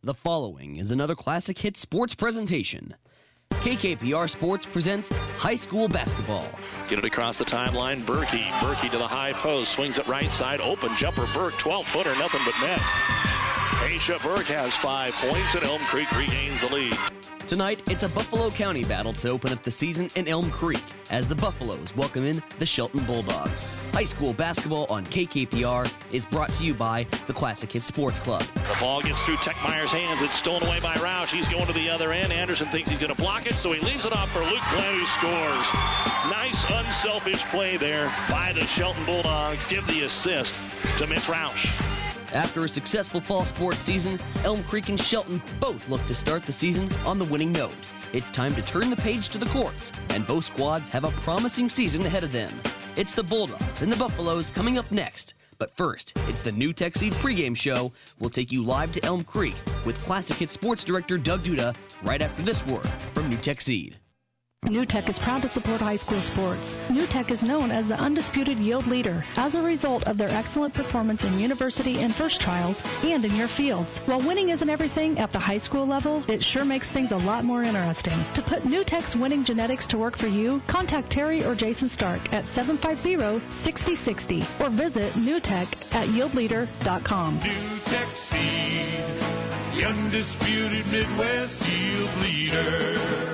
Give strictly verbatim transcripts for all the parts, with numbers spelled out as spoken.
The following is another Classic Hits sports presentation. K K P R Sports presents high school basketball. Get it across the timeline. Berkey. Berkey to the high post. Swings it right side. Open jumper. Burke. twelve-footer. Nothing but net. Aisha Burke has five points, and Elm Creek regains the lead. Tonight, it's a Buffalo County battle to open up the season in Elm Creek as the Buffaloes welcome in the Shelton Bulldogs. High school basketball on K K P R is brought to you by the Classic Hits Sports Club. The ball gets through Techmeyer's hands. It's stolen away by Roush. He's going to the other end. Anderson thinks he's going to block it, so he leaves it off for Luke Glenn, who scores. Nice, unselfish play there by the Shelton Bulldogs. Give the assist to Mitch Roush. After a successful fall sports season, Elm Creek and Shelton both look to start the season on the winning note. It's time to turn the page to the courts, and both squads have a promising season ahead of them. It's the Bulldogs and the Buffaloes coming up next. But first, it's the New Tech Seed pregame show. We'll take you live to Elm Creek with Classic Hits Sports Director Doug Duda right after this word from New Tech Seed. New Tech is proud to support high school sports. New Tech is known as the undisputed yield leader as a result of their excellent performance in university and first trials and in your fields. While winning isn't everything at the high school level, it sure makes things a lot more interesting. To put New Tech's winning genetics to work for you, contact Terry or Jason Stark at seven five zero, six zero six zero or visit newtech at yield leader dot com. New Tech Seed, the undisputed Midwest yield leader.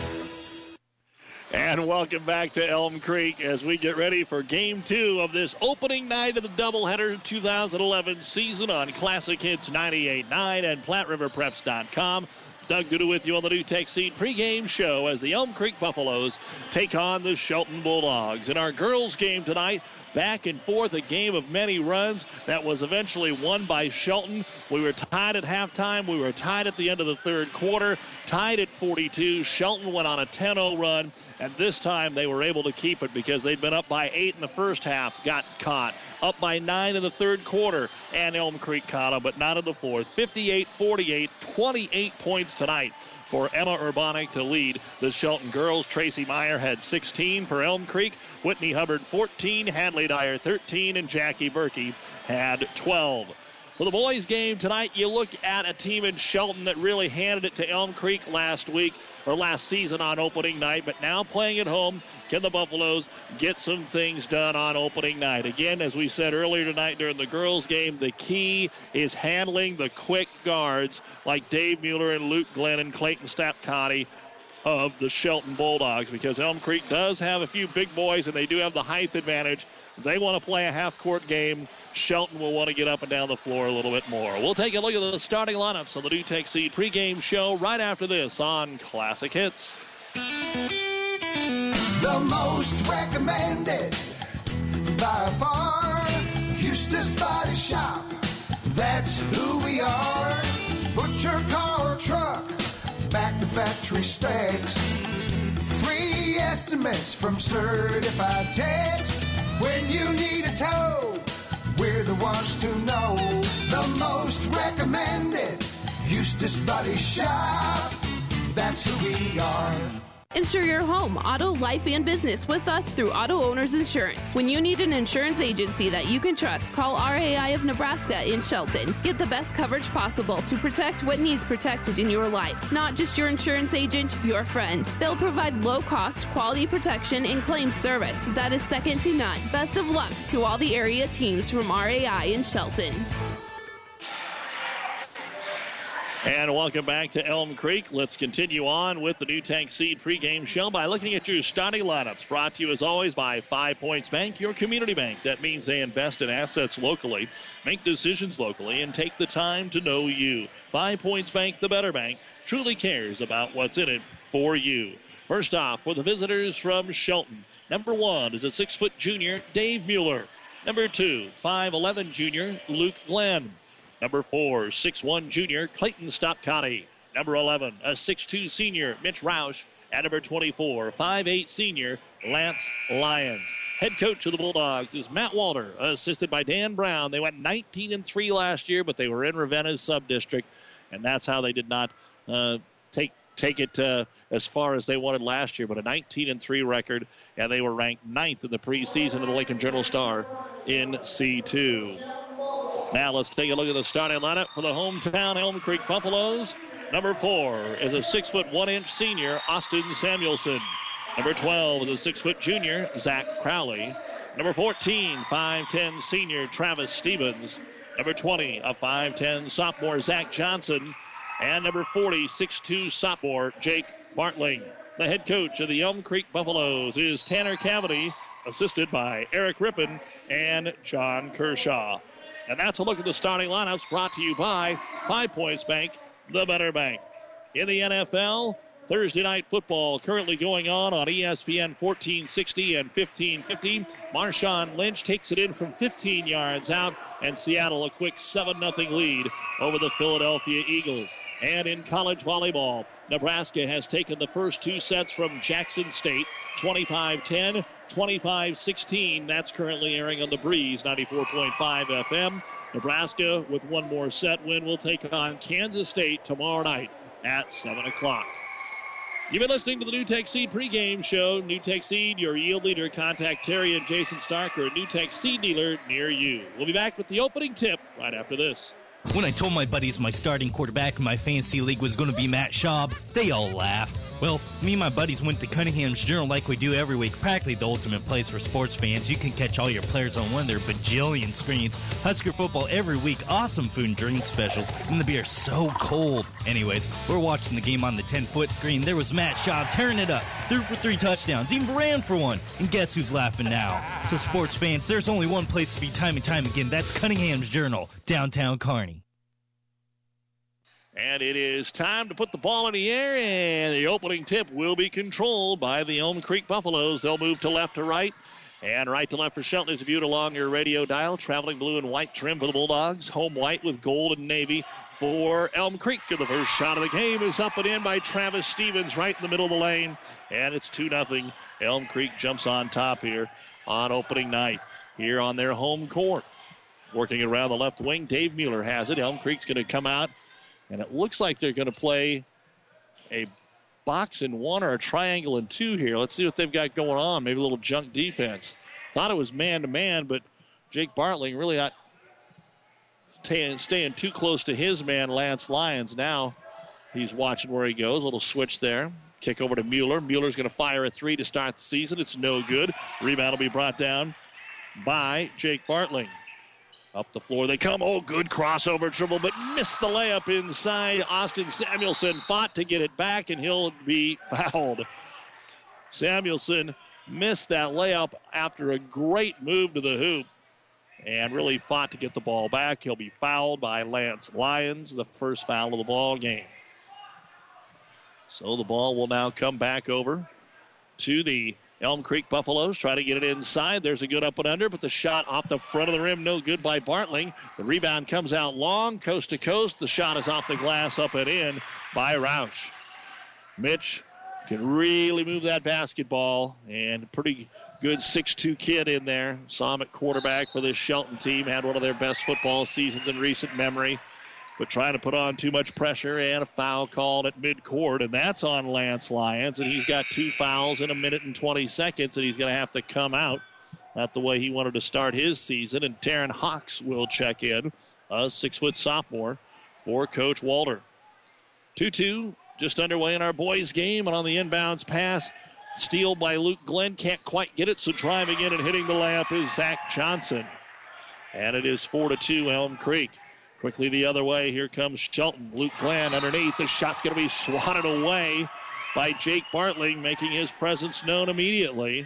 And welcome back to Elm Creek as we get ready for game two of this opening night of the doubleheader two thousand eleven season on Classic Hits ninety-eight point nine and Platte River Preps dot com. Doug Duda with you on the New Tech Seed pregame show as the Elm Creek Buffaloes take on the Shelton Bulldogs. In our girls game tonight, back and forth, a game of many runs that was eventually won by Shelton. We were tied at halftime. We were tied at the end of the third quarter, tied at forty-two. Shelton went on a ten oh run, and this time they were able to keep it because they'd been up by eight in the first half, got caught. Up by nine in the third quarter, and Elm Creek caught them, but not in the fourth. fifty-eight forty-eight, twenty-eight points tonight for Emma Urbanic to lead the Shelton girls. Tracy Meyer had sixteen for Elm Creek. Whitney Hubbard fourteen, Hadley Dyer thirteen, and Jackie Berkey had twelve. For the boys game tonight, you look at a team in Shelton that really handed it to Elm Creek last week, or last season on opening night, but now playing at home, can the Buffaloes get some things done on opening night? Again, as we said earlier tonight during the girls' game, the key is handling the quick guards like Dave Mueller and Luke Glenn and Clayton Stapcotti of the Shelton Bulldogs, because Elm Creek does have a few big boys and they do have the height advantage. They want to play a half-court game. Shelton will want to get up and down the floor a little bit more. We'll take a look at the starting lineups on the New Tech Seed pregame show right after this on Classic Hits. The most recommended by far, Eustace Body Shop. That's who we are. Put your car or truck back to factory specs. Free estimates from certified techs. When you need a tow, we're the ones to know. The most recommended Eustace Body Shop. That's who we are. Insure your home, auto, life, and business with us through Auto Owners Insurance. When you need an insurance agency that you can trust, call R A I of Nebraska in Shelton. Get the best coverage possible to protect what needs protected in your life. Not just your insurance agent, your friend. They'll provide low-cost, quality protection and claims service that is second to none. Best of luck to all the area teams from R A I in Shelton. And welcome back to Elm Creek. Let's continue on with the New Tech Seed pregame show by looking at your starting lineups. Brought to you, as always, by Five Points Bank, your community bank. That means they invest in assets locally, make decisions locally, and take the time to know you. Five Points Bank, the better bank, truly cares about what's in it for you. First off, for the visitors from Shelton, number one is a six-foot junior, Dave Mueller. Number two, five eleven junior, Luke Glenn. Number four, six one junior, Clayton Stapcotti. Number eleven, a six two senior, Mitch Roush. And number twenty-four, five eight senior, Lance Lyons. Head coach of the Bulldogs is Matt Walter, assisted by Dan Brown. They went nineteen and three last year, but they were in Ravenna's sub-district, and that's how they did not uh, take take it uh, as far as they wanted last year, but a nineteen and three record, and they were ranked ninth in the preseason of the Lincoln Journal-Star in C two. Now let's take a look at the starting lineup for the hometown Elm Creek Buffaloes. Number four is a six foot one inch senior, Austin Samuelson. Number twelve is a six foot junior, Zach Crowley. Number fourteen, five ten senior, Travis Stevens. Number twenty, a five ten sophomore, Zach Johnson. And number forty, six two sophomore, Jake Bartling. The head coach of the Elm Creek Buffaloes is Tanner Cavity, assisted by Eric Rippon and John Kershaw. And that's a look at the starting lineups brought to you by Five Points Bank, the better bank. In the N F L, Thursday night football currently going on on E S P N fourteen sixty and fifteen fifty. Marshawn Lynch takes it in from fifteen yards out, and Seattle a quick seven nothing lead over the Philadelphia Eagles. And in college volleyball, Nebraska has taken the first two sets from Jackson State, twenty-five ten, twenty-five sixteen. That's currently airing on the Breeze, ninety-four point five F M. Nebraska, with one more set win, will take on Kansas State tomorrow night at seven o'clock. You've been listening to the NewTek Seed pregame show. NewTek Seed, your yield leader. Contact Terry and Jason Stark or a NewTek Seed dealer near you. We'll be back with the opening tip right after this. When I told my buddies my starting quarterback in my fantasy league was going to be Matt Schaub, they all laughed. Well, me and my buddies went to Cunningham's Journal like we do every week, practically the ultimate place for sports fans. You can catch all your players on one of their bajillion screens. Husker football every week, awesome food and drink specials, and the beer's so cold. Anyways, we're watching the game on the ten-foot screen. There was Matt Schaub tearing it up, threw for three touchdowns, even ran for one. And guess who's laughing now? So sports fans, there's only one place to be time and time again. That's Cunningham's Journal, downtown Kearney. And it is time to put the ball in the air, and the opening tip will be controlled by the Elm Creek Buffaloes. They'll move to left to right, and right to left for Shelton is viewed along your radio dial. Traveling blue and white trim for the Bulldogs. Home white with gold and navy for Elm Creek. And the first shot of the game is up and in by Travis Stevens right in the middle of the lane, and it's two nothing. Elm Creek jumps on top here on opening night here on their home court. Working it around the left wing, Dave Mueller has it. Elm Creek's going to come out. And it looks like they're going to play a box in one or a triangle in two here. Let's see what they've got going on. Maybe a little junk defense. Thought it was man-to-man, but Jake Bartling really not t- staying too close to his man, Lance Lyons. Now he's watching where he goes. A little switch there. Kick over to Mueller. Mueller's going to fire a three to start the season. It's no good. Rebound will be brought down by Jake Bartling. Up the floor they come. Oh, good crossover dribble, but missed the layup inside. Austin Samuelson fought to get it back, and he'll be fouled. Samuelson missed that layup after a great move to the hoop and really fought to get the ball back. He'll be fouled by Lance Lyons, the first foul of the ball game. So the ball will now come back over to the Elm Creek Buffaloes. Try to get it inside. There's a good up and under, but the shot off the front of the rim, no good by Bartling. The rebound comes out long, coast to coast. The shot is off the glass, up and in by Roush. Mitch can really move that basketball, and pretty good six two kid in there. Saw him at quarterback for this Shelton team. Had one of their best football seasons in recent memory, but trying to put on too much pressure, and a foul called at midcourt, and that's on Lance Lyons, and he's got two fouls in a minute and twenty seconds, and he's going to have to come out. Not the way he wanted to start his season, and Taryn Hawks will check in, a six-foot sophomore for Coach Walter. two two just underway in our boys' game, and on the inbounds pass, steal by Luke Glenn, can't quite get it, so driving in and hitting the layup is Zach Johnson. And it is four to two Elm Creek. Quickly the other way, here comes Shelton. Luke Glenn underneath. The shot's going to be swatted away by Jake Bartling, making his presence known immediately.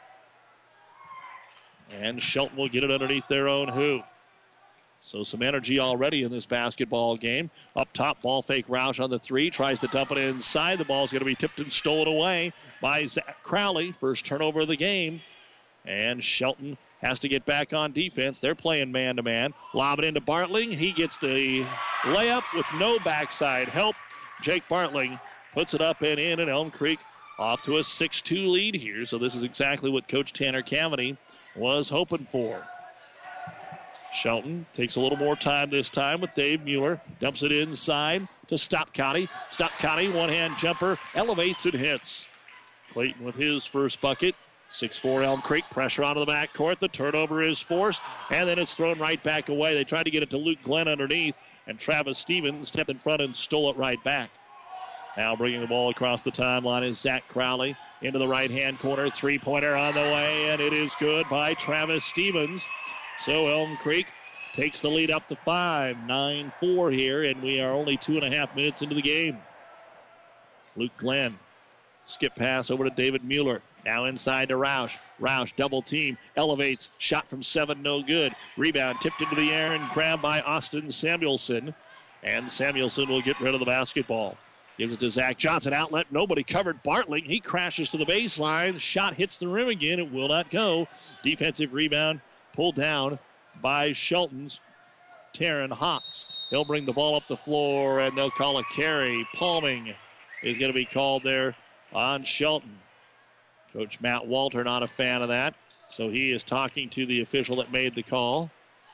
And Shelton will get it underneath their own hoop. So some energy already in this basketball game. Up top, ball fake Roush on the three. Tries to dump it inside. The ball's going to be tipped and stolen away by Zach Crowley. First turnover of the game. And Shelton has to get back on defense. They're playing man-to-man. Lob it into Bartling. He gets the layup with no backside help. Jake Bartling puts it up and in, and Elm Creek off to a six two lead here. So this is exactly what Coach Tanner Cavity was hoping for. Shelton takes a little more time this time with Dave Mueller. Dumps it inside to Stopcounty. Stopcounty, one-hand jumper, elevates and hits. Clayton with his first bucket. six four Elm Creek, pressure onto the backcourt. The turnover is forced, and then it's thrown right back away. They tried to get it to Luke Glenn underneath, and Travis Stevens stepped in front and stole it right back. Now bringing the ball across the timeline is Zach Crowley into the right-hand corner. Three-pointer on the way, and it is good by Travis Stevens. So Elm Creek takes the lead up to five, nine four here, and we are only two and a half minutes into the game. Luke Glenn, skip pass over to David Mueller. Now inside to Roush. Roush double team, elevates, shot from seven, no good. Rebound tipped into the air and grabbed by Austin Samuelson. And Samuelson will get rid of the basketball. Gives it to Zach Johnson. Outlet, nobody covered. Bartling, he crashes to the baseline. Shot hits the rim again. It will not go. Defensive rebound pulled down by Shelton's Taryn Hawks. He'll bring the ball up the floor, and they'll call a carry. Palming is going to be called there on Shelton. Coach Matt Walter not a fan of that, so he is talking to the official that made the call.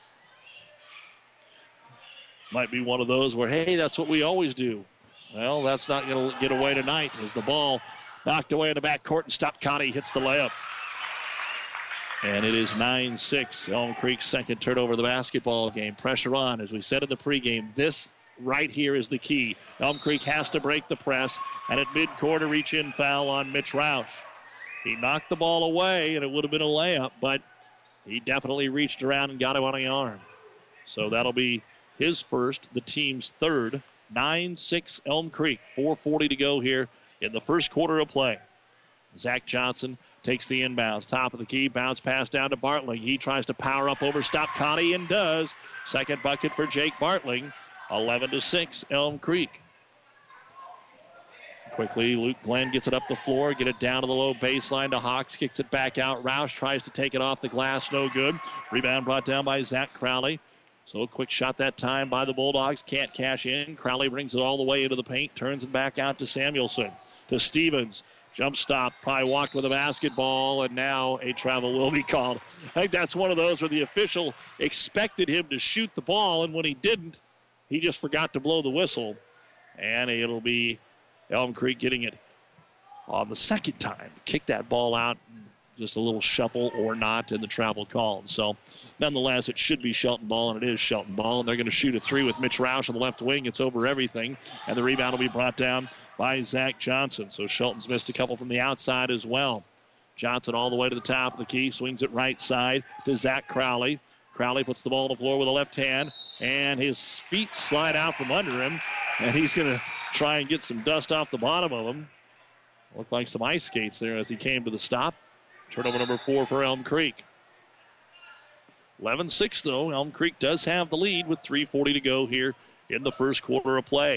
Might be one of those where, hey, that's what we always do. Well, that's not going to get away tonight as the ball knocked away in the backcourt, and Stopkani hits the layup. And it is nine six, Elm Creek's second turnover of the basketball game. Pressure on, as we said in the pregame. This right here is the key. Elm Creek has to break the press, and at midcourt a reach-in foul on Mitch Roush. He knocked the ball away, and it would have been a layup, but he definitely reached around and got him on the arm. So that'll be his first, the team's third. nine six Elm Creek, four forty to go here in the first quarter of play. Zach Johnson takes the inbounds. Top of the key, bounce pass down to Bartling. He tries to power up over Stopkani and does. Second bucket for Jake Bartling. eleven to six, Elm Creek. Quickly, Luke Glenn gets it up the floor, get it down to the low baseline to Hawks, kicks it back out. Roush tries to take it off the glass, no good. Rebound brought down by Zach Crowley. So a quick shot that time by the Bulldogs, can't cash in. Crowley brings it all the way into the paint, turns it back out to Samuelson, to Stevens. Jump stop, probably walked with a basketball, and now a travel will be called. I think that's one of those where the official expected him to shoot the ball, and when he didn't, he just forgot to blow the whistle. And it'll be Elm Creek getting it on the second time. Kick that ball out, just a little shuffle or not, and the travel called. So, nonetheless, it should be Shelton ball, and it is Shelton ball. And they're going to shoot a three with Mitch Roush on the left wing. It's over everything. And the rebound will be brought down by Zach Johnson. So, Shelton's missed a couple from the outside as well. Johnson all the way to the top of the key, swings it right side to Zach Crowley. Crowley puts the ball on the floor with a left hand, and his feet slide out from under him, and he's going to try and get some dust off the bottom of him. Looked like some ice skates there as he came to the stop. Turnover number four for Elm Creek. eleven six, though. Elm Creek does have the lead with three forty to go here in the first quarter of play.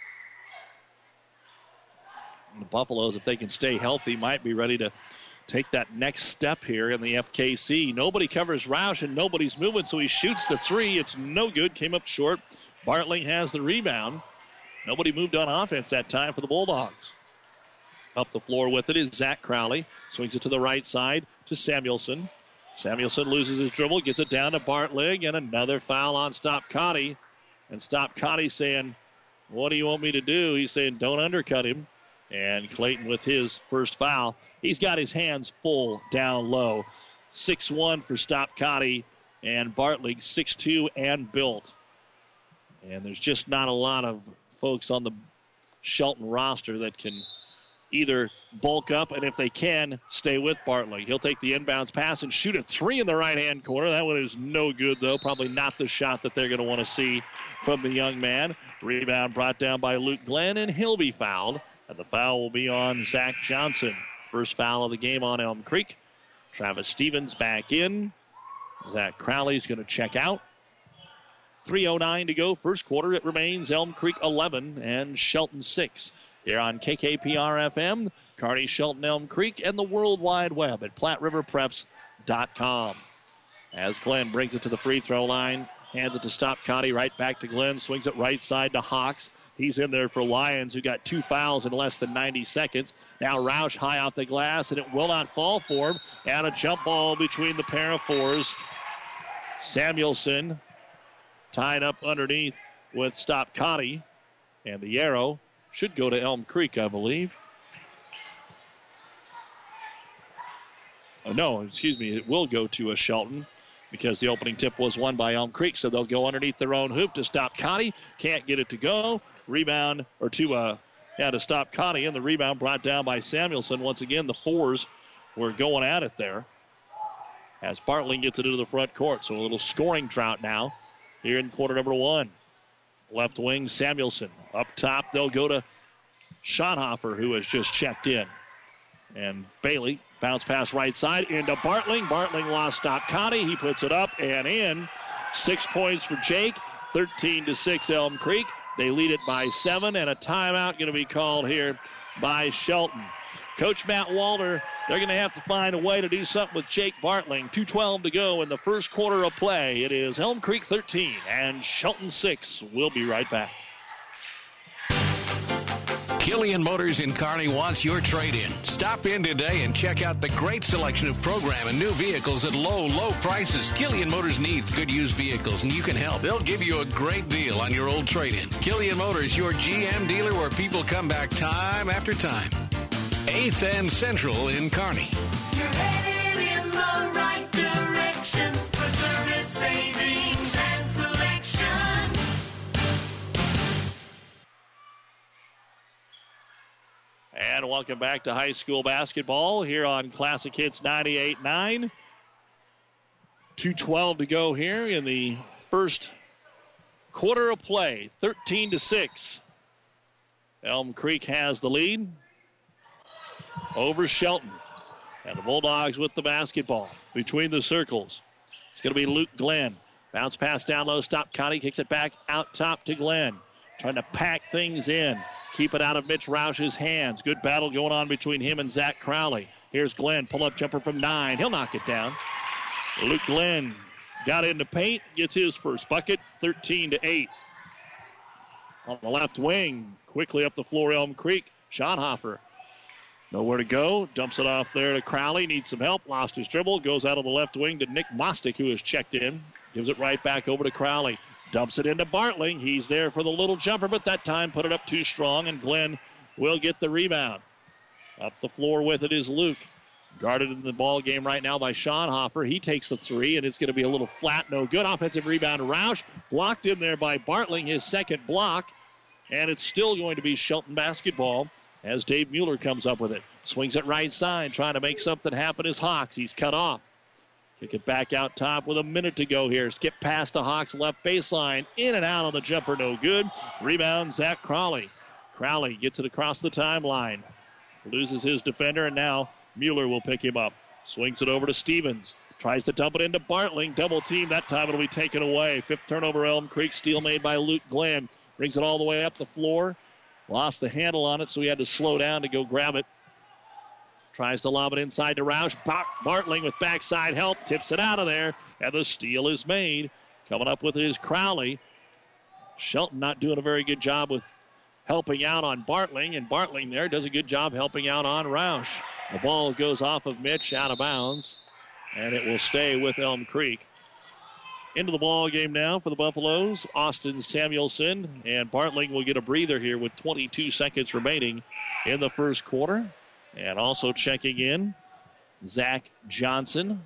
And the Buffaloes, if they can stay healthy, might be ready to take that next step here in the F K C. Nobody covers Roush, and nobody's moving, so he shoots the three. It's no good. Came up short. Bartling has the rebound. Nobody moved on offense that time for the Bulldogs. Up the floor with it is Zach Crowley. Swings it to the right side to Samuelson. Samuelson loses his dribble, gets it down to Bartling, and another foul on Stopkani. And Stopkani saying, what do you want me to do? He's saying, don't undercut him. And Clayton with his first foul. He's got his hands full down low. six one for Stopkani, and Bartling six two and built. And there's just not a lot of folks on the Shelton roster that can either bulk up, and if they can, stay with Bartling. He'll take the inbounds pass and shoot a three in the right-hand corner. That one is no good, though. Probably not the shot that they're going to want to see from the young man. Rebound brought down by Luke Glenn, and he'll be fouled. And the foul will be on Zach Johnson. First foul of the game on Elm Creek. Travis Stevens back in. Zach Crowley's going to check out. three oh nine to go. First quarter, it remains Elm Creek eleven and Shelton six. Here on K K P R F M, Kearney, Shelton, Elm Creek, and the World Wide Web at Platte River Preps dot com. As Glenn brings it to the free throw line, hands it to Stopkani, right back to Glenn, swings it right side to Hawks. He's in there for Lions, who got two fouls in less than ninety seconds. Now Roush high off the glass, and it will not fall for him. And a jump ball between the pair of fours. Samuelson tied up underneath with Stopkani, and the arrow should go to Elm Creek, I believe. Oh, no, excuse me. It will go to a Shelton because the opening tip was won by Elm Creek. So they'll go underneath their own hoop to stop Connie. Can't get it to go. Rebound, or to, uh, yeah, to stop Connie. And the rebound brought down by Samuelson. Once again, the fours were going at it there as Bartling gets it into the front court. So a little scoring drought now here in quarter number one. Left wing, Samuelson. Up top, they'll go to Schonhofer, who has just checked in. And Bailey, bounce pass right side into Bartling. Bartling lost stop Connie. He puts it up and in. Six points for Jake. thirteen to six Elm Creek. They lead it by seven, and a timeout going to be called here by Shelton. Coach Matt Walter, they're going to have to find a way to do something with Jake Bartling. two twelve to go in the first quarter of play. It is Elm Creek thirteen and Shelton six. We'll be right back. Killian Motors in Kearney wants your trade-in. Stop in today and check out the great selection of program and new vehicles at low, low prices. Killian Motors needs good used vehicles, and you can help. They'll give you a great deal on your old trade-in. Killian Motors, your G M dealer where people come back time after time. eighth and Central in Kearney. You're headed in the right direction for service, savings, and selection. And welcome back to high school basketball here on Classic Hits ninety-eight point nine. two twelve to go here in the first quarter of play. thirteen to six. Elm Creek has the lead over Shelton. And the Bulldogs with the basketball between the circles. It's going to be Luke Glenn. Bounce pass down low, stop Connie, kicks it back out top to Glenn. Trying to pack things in. Keep it out of Mitch Roush's hands. Good battle going on between him and Zach Crowley. Here's Glenn, pull-up jumper from nine. He'll knock it down. Luke Glenn got into paint, gets his first bucket, thirteen to eight. On the left wing, quickly up the floor, Elm Creek. Schonhofer, nowhere to go. Dumps it off there to Crowley. Needs some help. Lost his dribble. Goes out on the left wing to Nick Mostick, who has checked in. Gives it right back over to Crowley. Dumps it into Bartling. He's there for the little jumper, but that time put it up too strong, and Glenn will get the rebound. Up the floor with it is Luke. Guarded in the ball game right now by Schonhofer. He takes the three, and it's going to be a little flat, no good. Offensive rebound to Roush. Blocked in there by Bartling, his second block. And it's still going to be Shelton basketball as Dave Mueller comes up with it. Swings it right side, trying to make something happen is Hawks. He's cut off. Kick it back out top with a minute to go here. Skip past the Hawks left baseline. In and out on the jumper, no good. Rebound, Zach Crowley. Crowley gets it across the timeline. Loses his defender, and now Mueller will pick him up. Swings it over to Stevens. Tries to dump it into Bartling. Double team. That time it'll be taken away. Fifth turnover, Elm Creek. Steal made by Luke Glenn. Brings it all the way up the floor. Lost the handle on it, so he had to slow down to go grab it. Tries to lob it inside to Roush. Bartling with backside help. Tips it out of there, and the steal is made. Coming up with it is Crowley. Shelton not doing a very good job with helping out on Bartling, and Bartling there does a good job helping out on Roush. The ball goes off of Mitch out of bounds, and it will stay with Elm Creek. Into the ball game now for the Buffaloes, Austin Samuelson, and Bartling will get a breather here with twenty-two seconds remaining in the first quarter. And also checking in, Zach Johnson.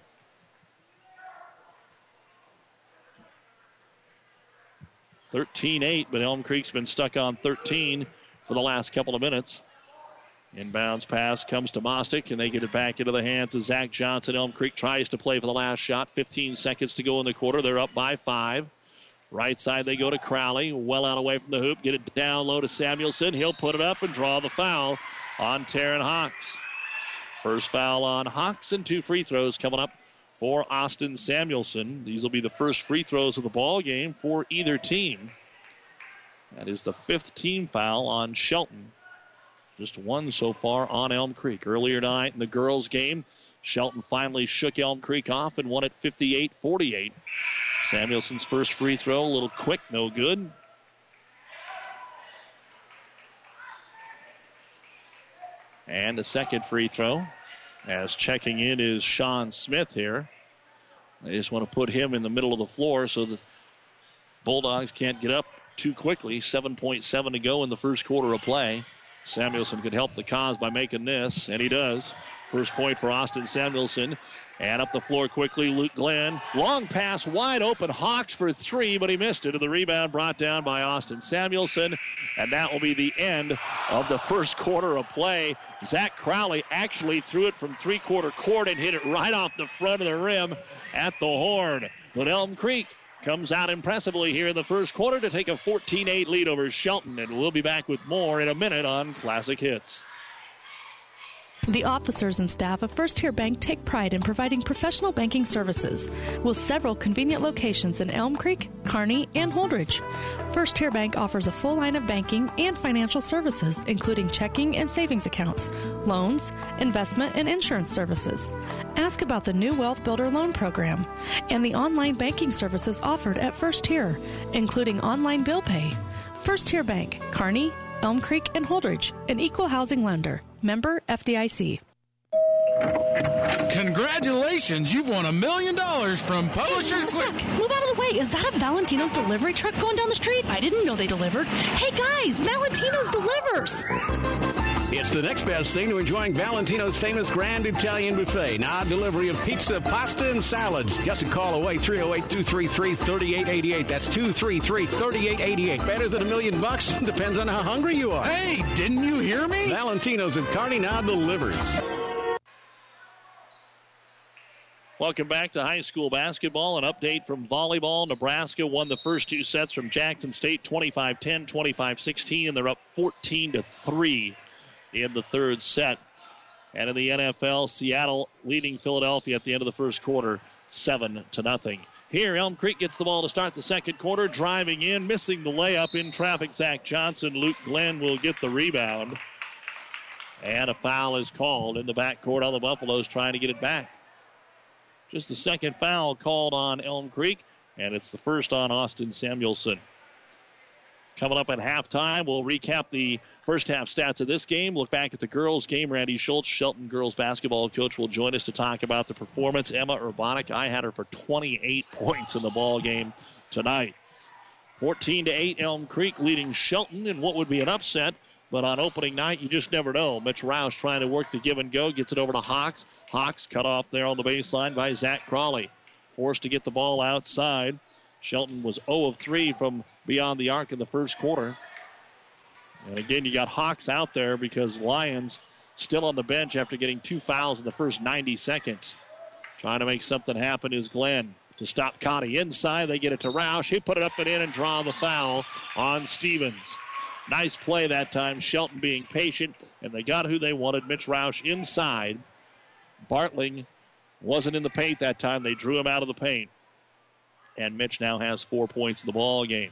thirteen eight, but Elm Creek's been stuck on thirteen for the last couple of minutes. Inbounds pass comes to Mostick, and they get it back into the hands of Zach Johnson. Elm Creek tries to play for the last shot. fifteen seconds to go in the quarter. They're up by five. Right side they go to Crowley. Well out away from the hoop. Get it down low to Samuelson. He'll put it up and draw the foul on Taryn Hawks. First foul on Hawks, and two free throws coming up for Austin Samuelson. These will be the first free throws of the ball game for either team. That is the fifth team foul on Shelton. Just one so far on Elm Creek. Earlier tonight in the girls' game, Shelton finally shook Elm Creek off and won it fifty-eight forty-eight. Samuelson's first free throw, a little quick, no good. And a second free throw, as checking in is Sean Smith here. They just want to put him in the middle of the floor so the Bulldogs can't get up too quickly. seven point seven to go in the first quarter of play. Samuelson could help the cause by making this, and he does. First point for Austin Samuelson. And up the floor quickly, Luke Glenn. Long pass, wide open. Hawks for three, but he missed it. And the rebound brought down by Austin Samuelson. And that will be the end of the first quarter of play. Zach Crowley actually threw it from three-quarter court and hit it right off the front of the rim at the horn. But Elm Creek comes out impressively here in the first quarter to take a fourteen eight lead over Shelton. And we'll be back with more in a minute on Classic Hits. The officers and staff of First Tier Bank take pride in providing professional banking services with several convenient locations in Elm Creek, Kearney, and Holdridge. First Tier Bank offers a full line of banking and financial services, including checking and savings accounts, loans, investment, and insurance services. Ask about the new Wealth Builder loan program and the online banking services offered at First Tier, including online bill pay. First Tier Bank, Kearney, Elm Creek, and Holdridge, an equal housing lender. Member F D I C. Congratulations, you've won a million dollars from Publishers. Hey, move out of the way. Is that a Valentino's delivery truck going down the street? I didn't know they delivered. Hey guys, Valentino's delivers. It's the next best thing to enjoying Valentino's famous Grand Italian Buffet. Now, delivery of pizza, pasta, and salads. Just a call away, three oh eight, two three three, three eight eight eight. That's two three three, three eight eight eight. Better than a million bucks? Depends on how hungry you are. Hey, didn't you hear me? Valentino's at Kearney now delivers. Welcome back to high school basketball. An update from volleyball. Nebraska won the first two sets from Jackson State, twenty-five ten, twenty-five sixteen, and they're up fourteen to three in the third set. And in the N F L, Seattle leading Philadelphia at the end of the first quarter, seven to nothing. Here, Elm Creek gets the ball to start the second quarter, driving in, missing the layup in traffic. Zach Johnson, Luke Glenn will get the rebound. And a foul is called in the backcourt on the Buffaloes trying to get it back. Just the second foul called on Elm Creek, and it's the first on Austin Samuelson. Coming up at halftime, we'll recap the first half stats of this game. Look back at the girls' game. Randy Schultz, Shelton girls basketball coach, will join us to talk about the performance. Emma Urbanik, I had her for twenty-eight points in the ball game tonight. fourteen to eight, Elm Creek leading Shelton in what would be an upset. But on opening night, you just never know. Mitch Roush trying to work the give and go. Gets it over to Hawks. Hawks cut off there on the baseline by Zach Crawley. Forced to get the ball outside. Shelton was zero of three from beyond the arc in the first quarter. And again, you got Hawks out there because Lions still on the bench after getting two fouls in the first ninety seconds. Trying to make something happen is Glenn. To stop Connie inside, they get it to Roush. He put it up and in and draw the foul on Stevens. Nice play that time. Shelton being patient, and they got who they wanted. Mitch Roush inside. Bartling wasn't in the paint that time. They drew him out of the paint. And Mitch now has four points in the ball game.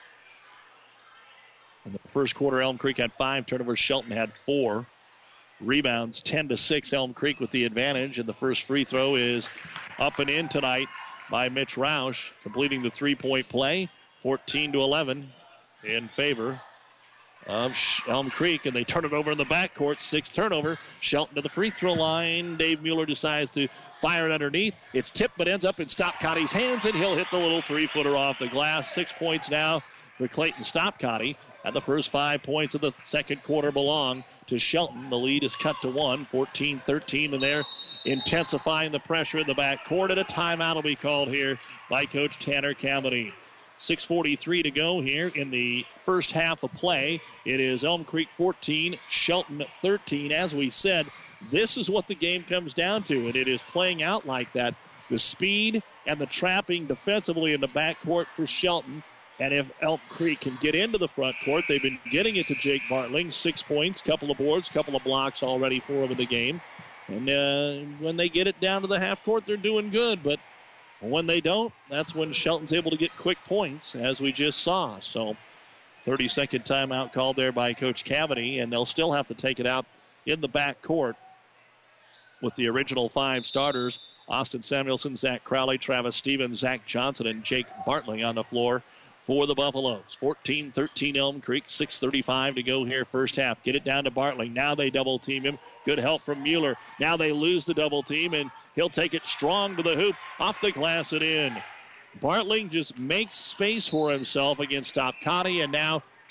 In the first quarter, Elm Creek had five turnovers. Shelton had four. Rebounds ten to six. Elm Creek with the advantage. And the first free throw is up and in tonight by Mitch Roush, completing the three-point play. fourteen to eleven in favor of Elm Creek, and they turn it over in the backcourt. Sixth turnover. Shelton to the free throw line. Dave Mueller decides to fire it underneath. It's tipped, but ends up in Stopcotty's hands, and he'll hit the little three-footer off the glass. Six points now for Clayton Stopcotty. And the first five points of the second quarter belong to Shelton. The lead is cut to one, fourteen thirteen, and they're intensifying the pressure in the backcourt. And a timeout will be called here by Coach Tanner Cavaney. six forty-three to go here in the first half of play. It is Elm Creek fourteen, Shelton thirteen. As we said, this is what the game comes down to, and it is playing out like that. The speed and the trapping defensively in the backcourt for Shelton. And if Elm Creek can get into the front court, they've been getting it to Jake Bartling. Six points, couple of boards, couple of blocks already for him in the game. And uh, when they get it down to the half court, they're doing good, but when they don't, that's when Shelton's able to get quick points, as we just saw. So thirty-second timeout called there by Coach Cavaney, and they'll still have to take it out in the back court with the original five starters. Austin Samuelson, Zach Crowley, Travis Stevens, Zach Johnson, and Jake Bartling on the floor for the Buffaloes. fourteen thirteen Elm Creek, six thirty-five to go here first half. Get it down to Bartling. Now they double team him. Good help from Mueller. Now they lose the double team, and he'll take it strong to the hoop. Off the glass and in. Bartling just makes space for himself against Stopcotty, and now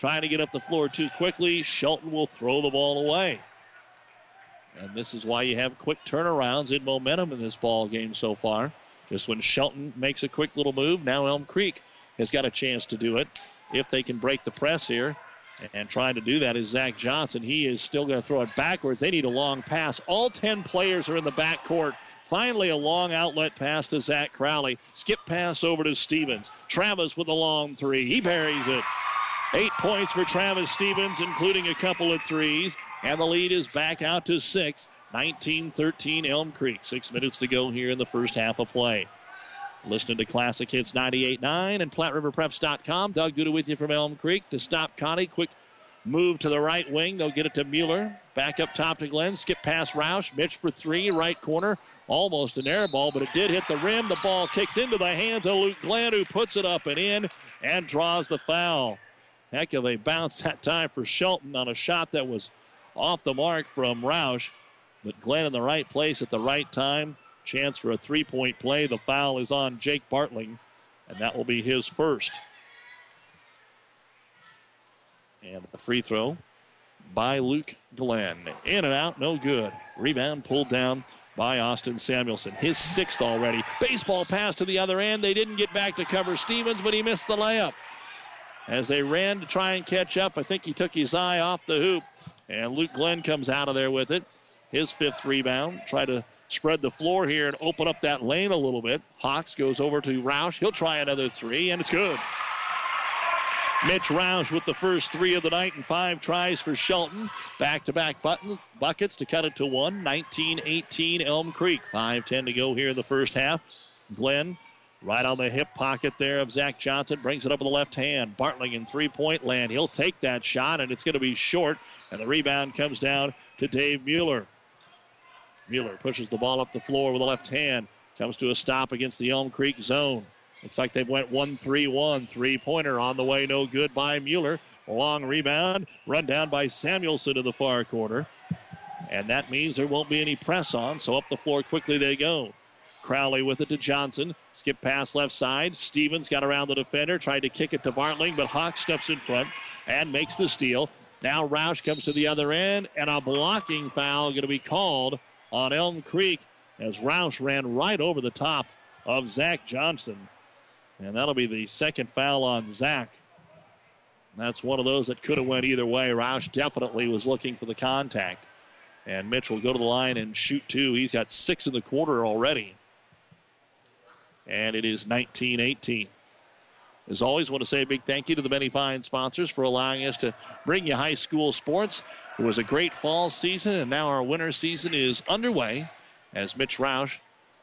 trying to get up the floor too quickly. Shelton will throw the ball away. And this is why you have quick turnarounds in momentum in this ball game so far. Just when Shelton makes a quick little move, now Elm Creek has got a chance to do it if they can break the press here. And trying to do that is Zach Johnson. He is still going to throw it backwards. They need a long pass. All ten players are in the backcourt. Finally, a long outlet pass to Zach Crowley. Skip pass over to Stevens. Travis with a long three. He buries it. Eight points for Travis Stevens, including a couple of threes. And the lead is back out to six. nineteen thirteen Elm Creek. Six minutes to go here in the first half of play. Listening to Classic Hits ninety-eight point nine and Platte River Preps dot com. Doug Duda with you from Elm Creek to stop Connie. Quick move to the right wing. They'll get it to Mueller. Back up top to Glenn. Skip past Roush. Mitch for three. Right corner. Almost an air ball, but it did hit the rim. The ball kicks into the hands of Luke Glenn, who puts it up and in and draws the foul. Heck of a bounce that time for Shelton on a shot that was off the mark from Roush. But Glenn in the right place at the right time. Chance for a three-point play. The foul is on Jake Bartling, and that will be his first. And the free throw by Luke Glenn. In and out, no good. Rebound pulled down by Austin Samuelson. His sixth already. Baseball pass to the other end. They didn't get back to cover Stevens, but he missed the layup. As they ran to try and catch up, I think he took his eye off the hoop, and Luke Glenn comes out of there with it. His fifth rebound. Try to spread the floor here and open up that lane a little bit. Hawks goes over to Roush. He'll try another three, and it's good. Mitch Roush with the first three of the night and five tries for Shelton. Back-to-back buttons, buckets to cut it to one. nineteen eighteen Elm Creek. five ten to go here in the first half. Glenn right on the hip pocket there of Zach Johnson. Brings it up with the left hand. Bartling in three-point land. He'll take that shot, and it's going to be short. And the rebound comes down to Dave Mueller. Mueller pushes the ball up the floor with the left hand. Comes to a stop against the Elm Creek zone. Looks like they've went one three one. Three-pointer on the way, no good by Mueller. A long rebound. Run down by Samuelson in the far corner. And that means there won't be any press on, so up the floor quickly they go. Crowley with it to Johnson. Skip pass left side. Stevens got around the defender. Tried to kick it to Bartling, but Hawk steps in front and makes the steal. Now Roush comes to the other end, and a blocking foul going to be called on Elm Creek as Roush ran right over the top of Zach Johnson. And that'll be the second foul on Zach. That's one of those that could have went either way. Roush definitely was looking for the contact. And Mitch will go to the line and shoot two. He's got six in the quarter already. And it is nineteen eighteen. As always, want to say a big thank you to the many fine sponsors for allowing us to bring you high school sports. It was a great fall season, and now our winter season is underway as Mitch Roush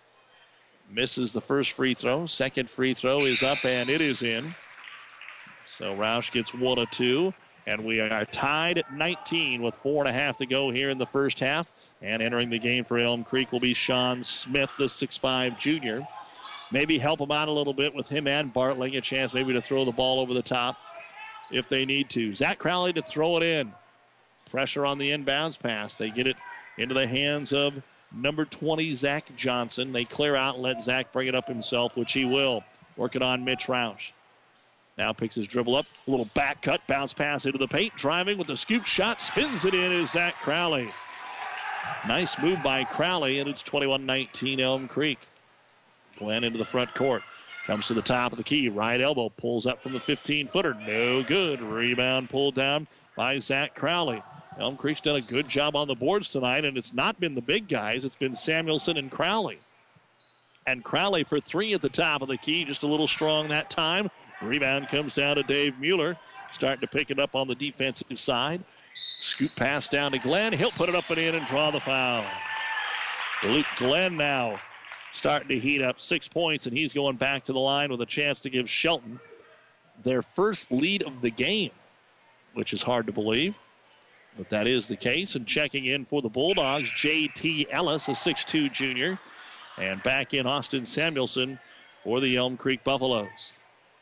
misses the first free throw. Second free throw is up, and it is in. So Roush gets one of two, and we are tied at nineteen with four and a half to go here in the first half. And entering the game for Elm Creek will be Sean Smith, the six five junior. Maybe help him out a little bit with him and Bartling, a chance maybe to throw the ball over the top if they need to. Zach Crowley to throw it in. Pressure on the inbounds pass. They get it into the hands of number twenty, Zach Johnson. They clear out and let Zach bring it up himself, which he will. Working on Mitch Roush. Now picks his dribble up. A little back cut, bounce pass into the paint. Driving with the scoop shot. Spins it in is Zach Crowley. Nice move by Crowley, and it's twenty-one nineteen Elm Creek. Glenn into the front court. Comes to the top of the key. Right elbow pulls up from the fifteen-footer. No good. Rebound pulled down by Zach Crowley. Elm Creek's done a good job on the boards tonight, and it's not been the big guys. It's been Samuelson and Crowley. And Crowley for three at the top of the key. Just a little strong that time. Rebound comes down to Dave Mueller. Starting to pick it up on the defensive side. Scoop pass down to Glenn. He'll put it up and in and draw the foul. Luke Glenn now starting to heat up. Six points, and he's going back to the line with a chance to give Shelton their first lead of the game, which is hard to believe. But that is the case. And checking in for the Bulldogs, J T Ellis, a six two junior. And back in Austin Samuelson for the Elm Creek Buffaloes.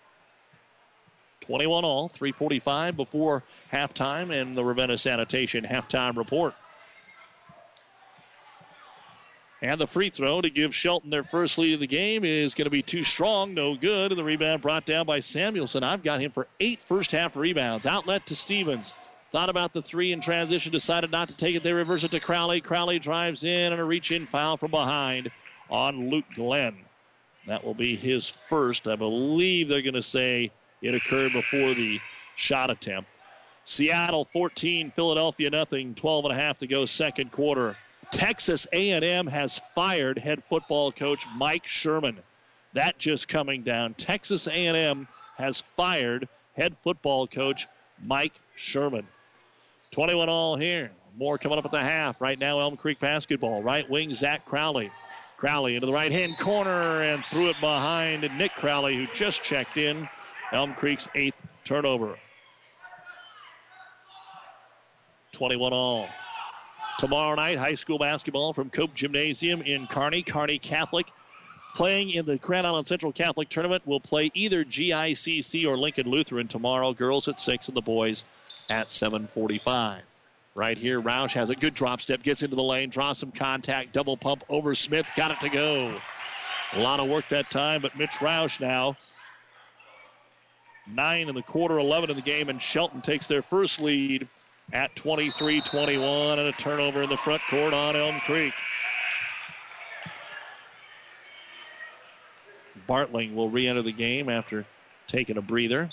twenty-one all, three forty-five before halftime, and the Ravenna Sanitation halftime report. And the free throw to give Shelton their first lead of the game is going to be too strong, no good. And the rebound brought down by Samuelson. I've got him for eight first-half rebounds. Outlet to Stevens. Thought about the three in transition, decided not to take it. They reverse it to Crowley. Crowley drives in, and a reach-in foul from behind on Luke Glenn. That will be his first. I believe they're going to say it occurred before the shot attempt. Seattle fourteen, Philadelphia nothing. twelve and a half to go, second quarter. Texas A and M has fired head football coach Mike Sherman. That just coming down. Texas A and M has fired head football coach Mike Sherman. twenty-one all here. More coming up at the half. Right now, Elm Creek basketball. Right wing, Zach Crowley. Crowley into the right-hand corner and threw it behind Nick Crowley, who just checked in. Elm Creek's eighth turnover. twenty-one all. Tomorrow night, high school basketball from Cope Gymnasium in Kearney. Kearney Catholic playing in the Grand Island Central Catholic Tournament will play either G I C C or Lincoln Lutheran tomorrow. Girls at six and the boys at seven forty-five. Right here, Roush has a good drop step, gets into the lane, draws some contact, double pump over Smith, got it to go. A lot of work that time, but Mitch Roush now. Nine in the quarter, eleven in the game, and Shelton takes their first lead at twenty-three twenty-one, and a turnover in the front court on Elm Creek. Bartling will re-enter the game after taking a breather.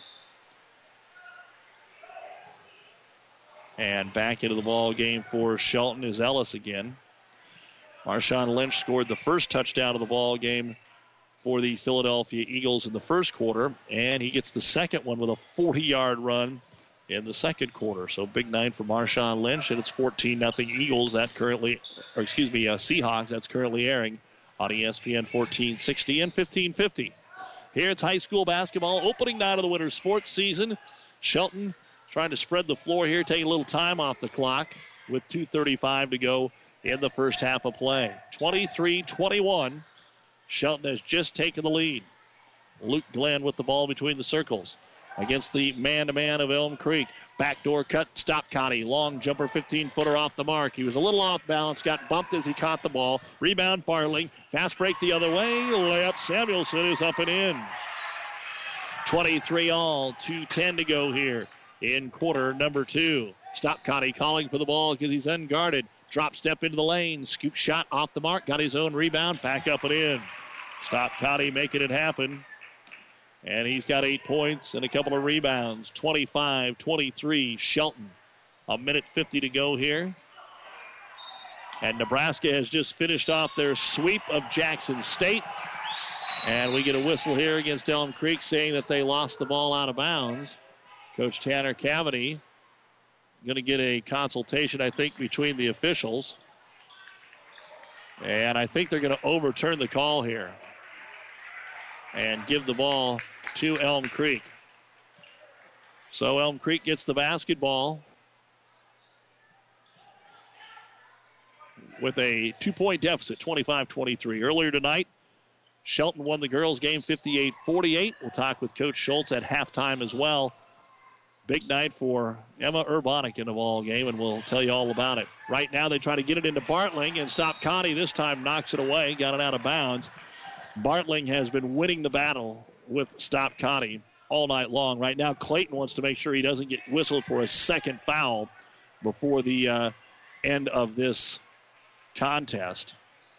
And back into the ball game for Shelton is Ellis again. Marshawn Lynch scored the first touchdown of the ball game for the Philadelphia Eagles in the first quarter, and he gets the second one with a forty-yard run in the second quarter. So big night for Marshawn Lynch, and it's fourteen nothing Eagles. That currently, or excuse me, uh, Seahawks. That's currently airing on E S P N fourteen sixty and fifteen fifty. Here it's high school basketball, opening night of the winter sports season. Shelton trying to spread the floor here, taking a little time off the clock with two thirty-five to go in the first half of play. twenty-three twenty-one. Shelton has just taken the lead. Luke Glenn with the ball between the circles against the man-to-man of Elm Creek. Backdoor cut, stop Connie. Long jumper, fifteen-footer off the mark. He was a little off balance, got bumped as he caught the ball. Rebound, Bartling. Fast break the other way. Layup, Samuelson is up and in. twenty-three all, two ten to go here in quarter number two. Stop Connie calling for the ball because he's unguarded. Drop step into the lane. Scoop shot off the mark. Got his own rebound. Back up and in. Stop Connie making it happen. And he's got eight points and a couple of rebounds. twenty-five twenty-three, Shelton. A minute fifty to go here. And Nebraska has just finished off their sweep of Jackson State. And we get a whistle here against Elm Creek saying that they lost the ball out of bounds. Coach Tanner Cavity going to get a consultation, I think, between the officials. And I think they're going to overturn the call here and give the ball to Elm Creek. So Elm Creek gets the basketball with a two-point deficit, twenty-five twenty-three. Earlier tonight, Shelton won the girls' game fifty-eight forty-eight. We'll talk with Coach Schultz at halftime as well. Big night for Emma Urbanic in the ball game, and we'll tell you all about it. Right now, they try to get it into Bartling, and Stop Connie this time knocks it away, got it out of bounds. Bartling has been winning the battle with Stop Connie all night long. Right now, Clayton wants to make sure he doesn't get whistled for a second foul before the uh, end of this contest.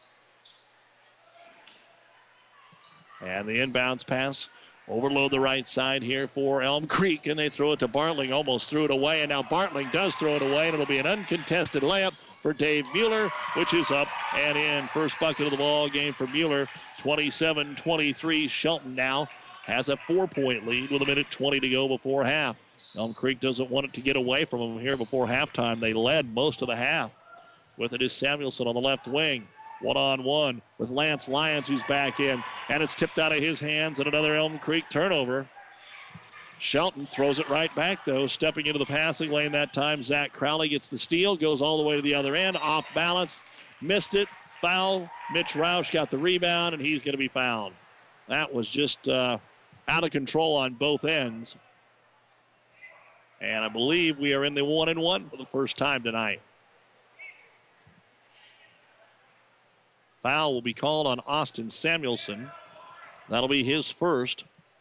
And the inbounds pass. Overload the right side here for Elm Creek, and they throw it to Bartling. Almost threw it away, and now Bartling does throw it away, and it'll be an uncontested layup for Dave Mueller, which is up and in. First bucket of the ball game for Mueller. twenty-seven twenty-three. Shelton now has a four-point lead with a minute twenty to go before half. Elm Creek doesn't want it to get away from them here before halftime. They led most of the half. With it is Samuelson on the left wing. One-on-one with Lance Lyons, who's back in. And it's tipped out of his hands, and another Elm Creek turnover. Shelton throws it right back, though. Stepping into the passing lane that time, Zach Crowley gets the steal, goes all the way to the other end, off balance, missed it, foul. Mitch Roush got the rebound, and he's going to be fouled. That was just uh, out of control on both ends. And I believe we are in the one and one for the first time tonight. Foul will be called on Austin Samuelson. That'll be his first.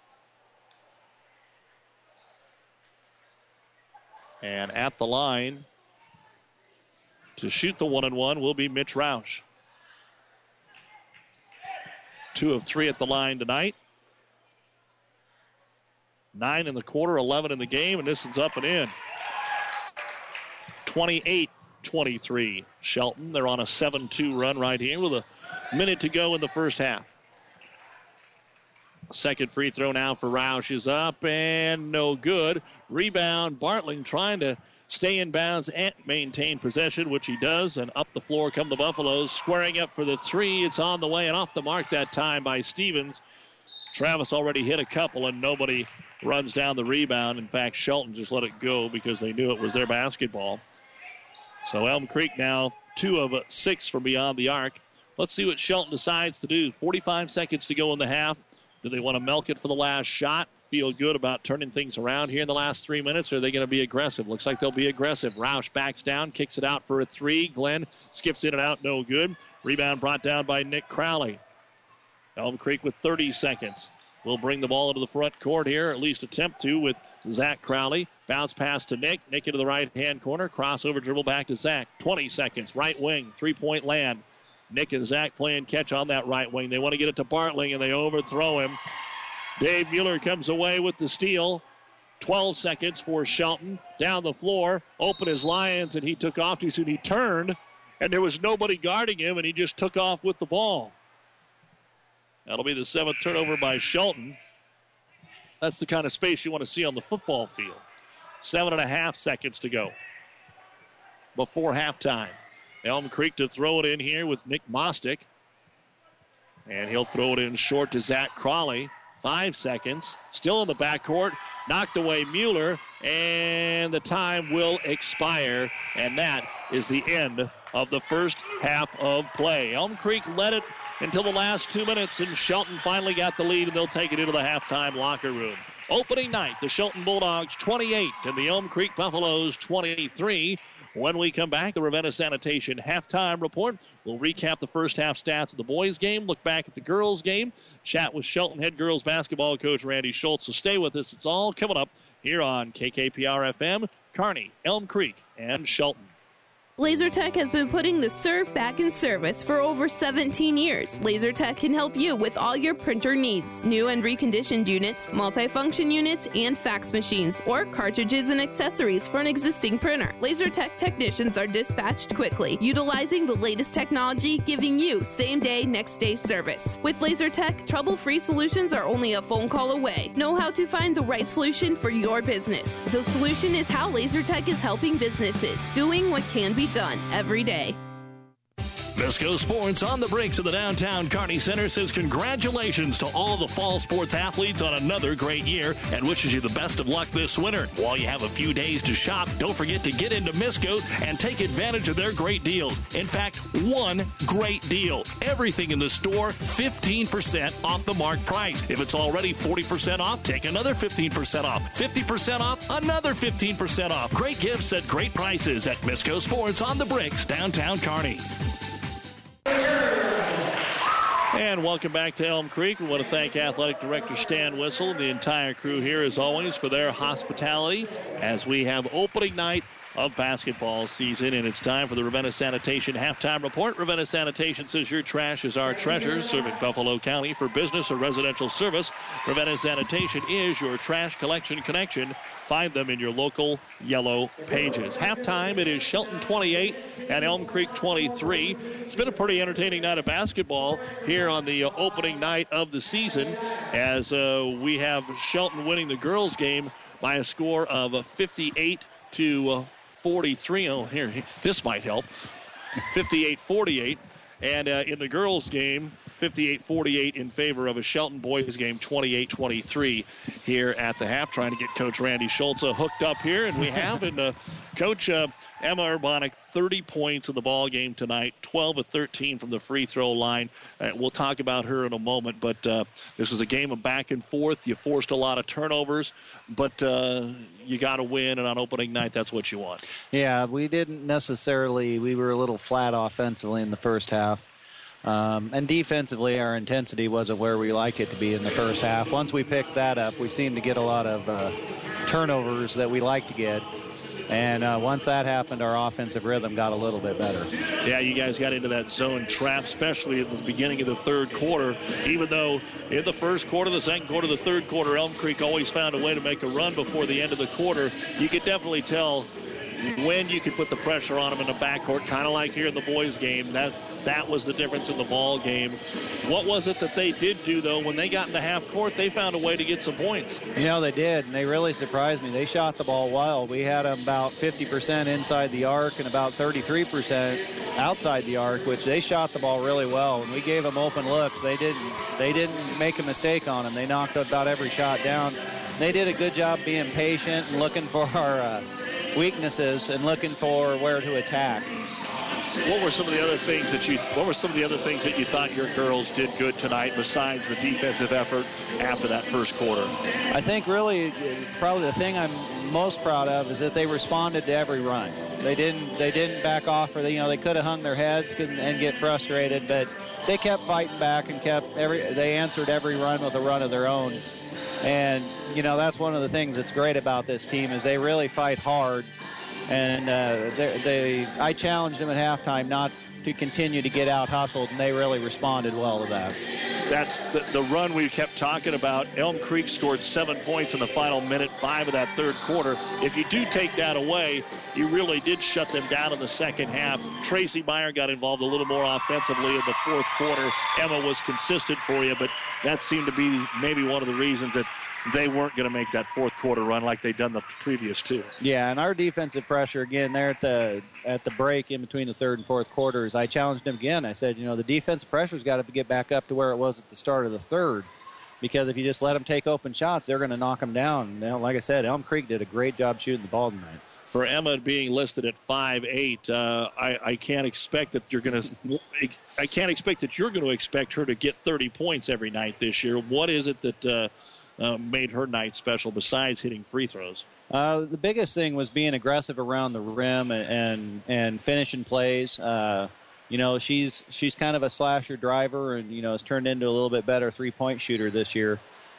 And at the line to shoot the one and one will be Mitch Roush. Two of three at the line tonight. Nine in the quarter, eleven in the game, and this is up and in. twenty-eight twenty-three Shelton. They're on a seven two run right here with a minute to go in the first half. Second free throw now for Roush is up and no good. Rebound, Bartling trying to stay in bounds and maintain possession, which he does, and up the floor come the Buffaloes, squaring up for the three. It's on the way and off the mark that time by Stevens. Travis already hit a couple, and nobody runs down the rebound. In fact, Shelton just let it go because they knew it was their basketball. So Elm Creek now two of six from beyond the arc. Let's see what Shelton decides to do. forty-five seconds to go in the half. Do they want to milk it for the last shot? Feel good about turning things around here in the last three minutes, or are they going to be aggressive? Looks like they'll be aggressive. Roush backs down, kicks it out for a three. Glenn skips in and out, no good. Rebound brought down by Nick Crowley. Elm Creek with thirty seconds. Will bring the ball into the front court here, at least attempt to, with Zach Crowley. Bounce pass to Nick. Nick into the right-hand corner. Crossover dribble back to Zach. twenty seconds. Right wing. Three-point land. Nick and Zach playing catch on that right wing. They want to get it to Bartling, and they overthrow him. Dave Mueller comes away with the steal. twelve seconds for Shelton. Down the floor. Open his Lions, and he took off too soon. He turned, and there was nobody guarding him, and he just took off with the ball. That'll be the seventh turnover by Shelton. That's the kind of space you want to see on the football field. Seven and a half seconds to go before halftime. Elm Creek to throw it in here with Nick Mostick. And he'll throw it in short to Zach Crowley. Five seconds. Still in the backcourt. Knocked away Mueller. And the time will expire. And that is the end of the first half of play. Elm Creek led it until the last two minutes, and Shelton finally got the lead, and they'll take it into the halftime locker room. Opening night, the Shelton Bulldogs twenty-eight and the Elm Creek Buffaloes twenty-three. When we come back, the Ravenna Sanitation halftime report. We'll recap the first half stats of the boys' game, look back at the girls' game, chat with Shelton head girls basketball coach Randy Schultz. So stay with us. It's all coming up here on K K P R F M, Kearney, Elm Creek, and Shelton. LaserTech has been putting the serve back in service for over seventeen years. LaserTech can help you with all your printer needs, new and reconditioned units, multifunction units, and fax machines, or cartridges and accessories for an existing printer. LaserTech technicians are dispatched quickly, utilizing the latest technology, giving you same-day, next-day service. With LaserTech, trouble-free solutions are only a phone call away. Know how to find the right solution for your business. The solution is how LaserTech is helping businesses, doing what can be done every day. Visco Sports on the brakes of the downtown Kearney Center says congratulations to all the fall sports athletes on another great year and wishes you the best of luck this winter. While you have a few days to shop, don't forget to get into Misco and take advantage of their great deals. In fact, one great deal. Everything in the store, fifteen percent off the marked price. If it's already forty percent off, take another fifteen percent off. fifty percent off, another fifteen percent off. Great gifts at great prices at Misco Sports on the bricks, downtown Kearney. And welcome back to Elm Creek. We want to thank Athletic Director Stan Whistle and the entire crew here, as always, for their hospitality as we have opening night of basketball season, and it's time for the Ravenna Sanitation halftime report. Ravenna Sanitation says your trash is our treasure, serving Buffalo County for business or residential service. Ravenna Sanitation is your trash collection connection. Find them in your local yellow pages. Halftime, it is Shelton twenty-eight and Elm Creek twenty-three. It's been a pretty entertaining night of basketball here on the uh, opening night of the season, as uh, we have Shelton winning the girls' game by a score of uh, fifty-eight to forty-three. Oh, here, this might help. fifty-eight forty-eight. And uh, in the girls' game, fifty-eight forty-eight in favor of a Shelton boys game, twenty-eight twenty-three here at the half. Trying to get Coach Randy Schultz uh, hooked up here, and we have. And uh, Coach uh, Emma Urbanic, thirty points in the ball game tonight, twelve of thirteen from the free throw line. Uh, we'll talk about her in a moment, but uh, this was a game of back and forth. You forced a lot of turnovers, but uh, you got to win, and on opening night, that's what you want. Yeah, we didn't necessarily, we were a little flat offensively in the first half. Um, and defensively, our intensity wasn't where we like it to be in the first half. Once we picked that up, we seemed to get a lot of uh, turnovers that we like to get. And uh, once that happened, our offensive rhythm got a little bit better. Yeah, you guys got into that zone trap, especially at the beginning of the third quarter. Even though in the first quarter, the second quarter, the third quarter, Elm Creek always found a way to make a run before the end of the quarter. You could definitely tell when you could put the pressure on them in the backcourt, kind of like here in the boys' game. That that was the difference in the ball game. What was it that they did do, though? When they got in the half court, they found a way to get some points. You know, they did, and they really surprised me. They shot the ball well. We had them about fifty percent inside the arc and about thirty-three percent outside the arc, which they shot the ball really well. When we gave them open looks, they didn't, they didn't make a mistake on them. They knocked about every shot down. They did a good job being patient and looking for our uh, weaknesses and looking for where to attack. What were some of the other things that you what were some of the other things that you thought your girls did good tonight besides the defensive effort after that first quarter? I think really probably the thing I'm most proud of is that they responded to every run. They didn't they didn't back off, or they, you know, they could have hung their heads and get frustrated, but they kept fighting back and kept every they answered every run with a run of their own. And you know, that's one of the things that's great about this team is they really fight hard. And uh, they, they, I challenged them at halftime not to continue to get out hustled, and they really responded well to that. That's the, the run we kept talking about. Elm Creek scored seven points in the final minute, five of that third quarter. If you do take that away, you really did shut them down in the second half. Tracy Meyer got involved a little more offensively in the fourth quarter. Emma was consistent for you, but that seemed to be maybe one of the reasons that they weren't going to make that fourth quarter run like they'd done the previous two. Yeah, and our defensive pressure, again, there at the at the break in between the third and fourth quarters, I challenged them again. I said, you know, the defensive pressure's got to get back up to where it was at the start of the third, because if you just let them take open shots, they're going to knock them down. Now, like I said, Elm Creek did a great job shooting the ball tonight. For Emma being listed at five eight, uh, I, I can't expect that you're going to. I can't expect that you're going to expect her to get thirty points every night this year. What is it that uh, uh, made her night special besides hitting free throws? Uh, the biggest thing was being aggressive around the rim and and, and finishing plays. Uh, you know, she's she's kind of a slasher driver, and you know, has turned into a little bit better three-point shooter this year.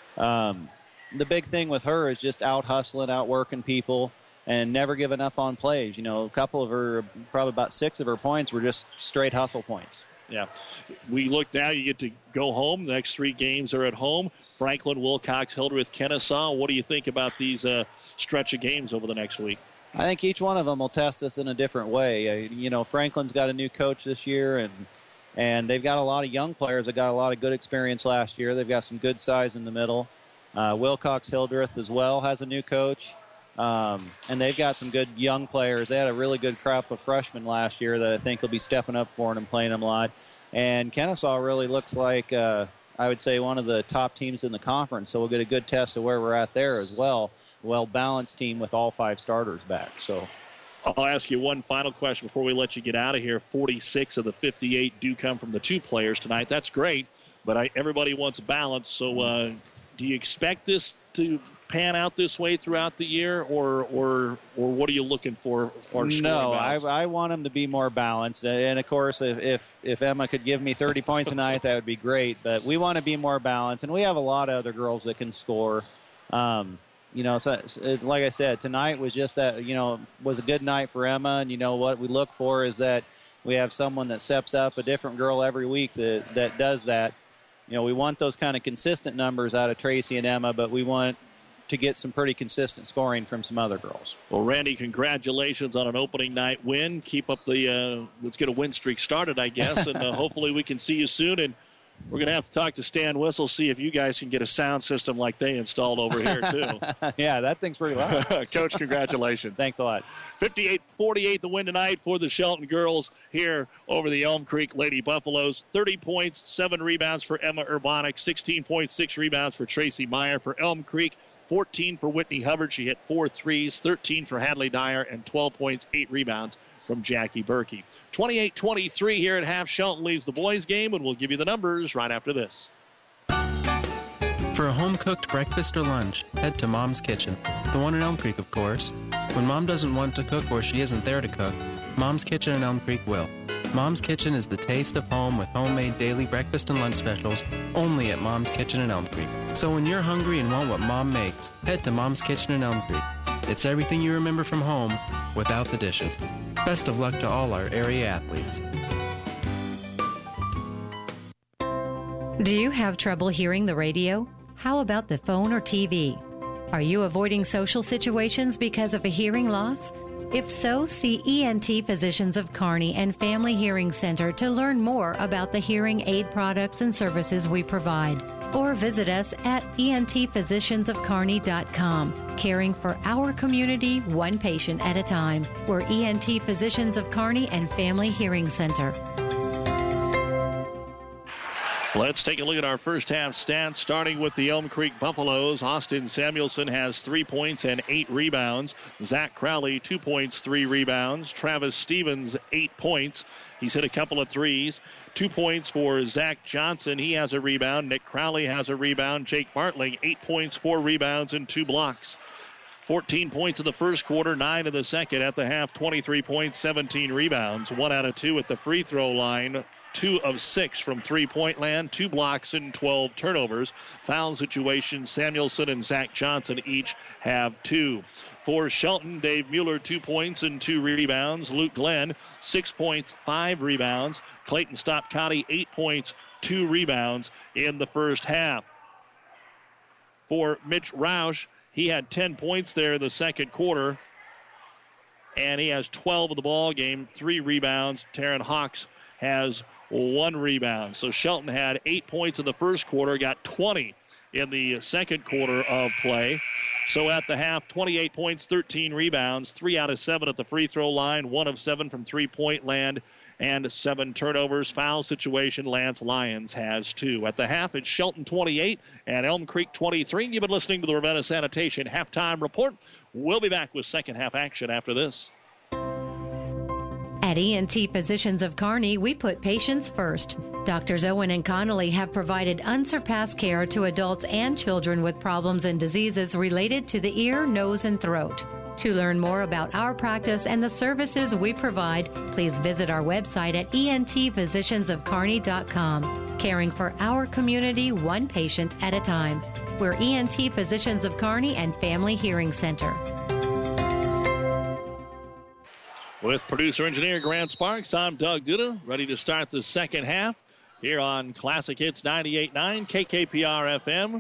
Um, the big thing with her is just out hustling, out working people, and never giving up on plays. You know, a couple of her, probably about six of her points were just straight hustle points. Yeah. We look now, you get to go home. The next three games are at home. Franklin, Wilcox, Hildreth, Kennesaw. What do you think about these uh, stretch of games over the next week? I think each one of them will test us in a different way. Uh, you know, Franklin's got a new coach this year, and and they've got a lot of young players that got a lot of good experience last year. They've got some good size in the middle. Uh, Wilcox, Hildreth as well has a new coach. Um, and they've got some good young players. They had a really good crop of freshmen last year that I think will be stepping up for them and playing them a lot. And Kennesaw really looks like, uh, I would say, one of the top teams in the conference, so we'll get a good test of where we're at there as well. Well-balanced team with all five starters back. So I'll ask you one final question before we let you get out of here. forty-six of the fifty-eight do come from the two players tonight. That's great, but I, everybody wants balance. So uh, do you expect this to pan out this way throughout the year, or or or what are you looking for? for no, I, I want them to be more balanced. And, of course, if, if, if Emma could give me thirty points a night, that would be great. But we want to be more balanced, and we have a lot of other girls that can score. Um, you know, so, like I said, tonight was just that, you know, was a good night for Emma. And, you know, what we look for is that we have someone that steps up, a different girl every week that, that does that. You know, we want those kind of consistent numbers out of Tracy and Emma, but we want to get some pretty consistent scoring from some other girls. Well, Randy, congratulations on an opening night win. Keep up the, uh, let's get a win streak started, I guess, and uh, hopefully we can see you soon. And we're going to have to talk to Stan Whistle, see if you guys can get a sound system like they installed over here, too. Yeah, that thing's pretty loud. Coach, congratulations. Thanks a lot. fifty-eight forty-eight the win tonight for the Shelton girls here over the Elm Creek Lady Buffaloes. thirty points, seven rebounds for Emma Urbanic, sixteen points, six rebounds for Tracy Meyer. For Elm Creek, fourteen for Whitney Hubbard. She hit four threes, thirteen for Hadley Dyer, and twelve points, eight rebounds from Jackie Berkey. twenty-eight twenty-three here at half. Shelton leads the boys' game, and we'll give you the numbers right after this. For a home-cooked breakfast or lunch, head to Mom's Kitchen. The one in Elm Creek, of course. When Mom doesn't want to cook or she isn't there to cook, Mom's Kitchen in Elm Creek will. Mom's Kitchen is the taste of home with homemade daily breakfast and lunch specials only at Mom's Kitchen in Elm Creek. So when you're hungry and want what Mom makes, head to Mom's Kitchen in Elm Creek. It's everything you remember from home without the dishes. Best of luck to all our area athletes. Do you have trouble hearing the radio? How about the phone or T V? Are you avoiding social situations because of a hearing loss? If so, see E N T Physicians of Kearney and Family Hearing Center to learn more about the hearing aid products and services we provide. Or visit us at E N T physicians of kearney dot com. Caring for our community, one patient at a time. We're E N T Physicians of Kearney and Family Hearing Center. Let's take a look at our first half stats, starting with the Elm Creek Buffaloes. Austin Samuelson has three points and eight rebounds. Zach Crowley, two points, three rebounds. Travis Stevens, eight points. He's hit a couple of threes. Two points for Zach Johnson. He has a rebound. Nick Crowley has a rebound. Jake Bartling, eight points, four rebounds, and two blocks. fourteen points in the first quarter, nine in the second. At the half, twenty-three points, seventeen rebounds. One out of two at the free throw line. Two of six from three-point land, two blocks and twelve turnovers. Foul situations, Samuelson and Zach Johnson each have two. For Shelton, Dave Mueller, two points and two rebounds. Luke Glenn, six points, five rebounds. Clayton Stopcotti, eight points, two rebounds in the first half. For Mitch Roush, he had ten points there in the second quarter, and he has twelve in the ball game, three rebounds. Taryn Hawks has one rebound. So Shelton had eight points in the first quarter, got twenty in the second quarter of play. So at the half, twenty-eight points, thirteen rebounds, three out of seven at the free throw line, one of seven from three-point land, and seven turnovers. Foul situation, Lance Lyons has two. At the half, it's Shelton twenty-eight and Elm Creek twenty-three. You've been listening to the Ravenna Sanitation Halftime Report. We'll be back with second half action after this. At E N T Physicians of Kearney, we put patients first. Doctors Owen and Connolly have provided unsurpassed care to adults and children with problems and diseases related to the ear, nose, and throat. To learn more about our practice and the services we provide, please visit our website at E N T physicians of kearney dot com. Caring for our community, one patient at a time. We're E N T Physicians of Kearney and Family Hearing Center. With producer-engineer Grant Sparks, I'm Doug Duda, ready to start the second half here on Classic Hits ninety-eight point nine K K P R F M.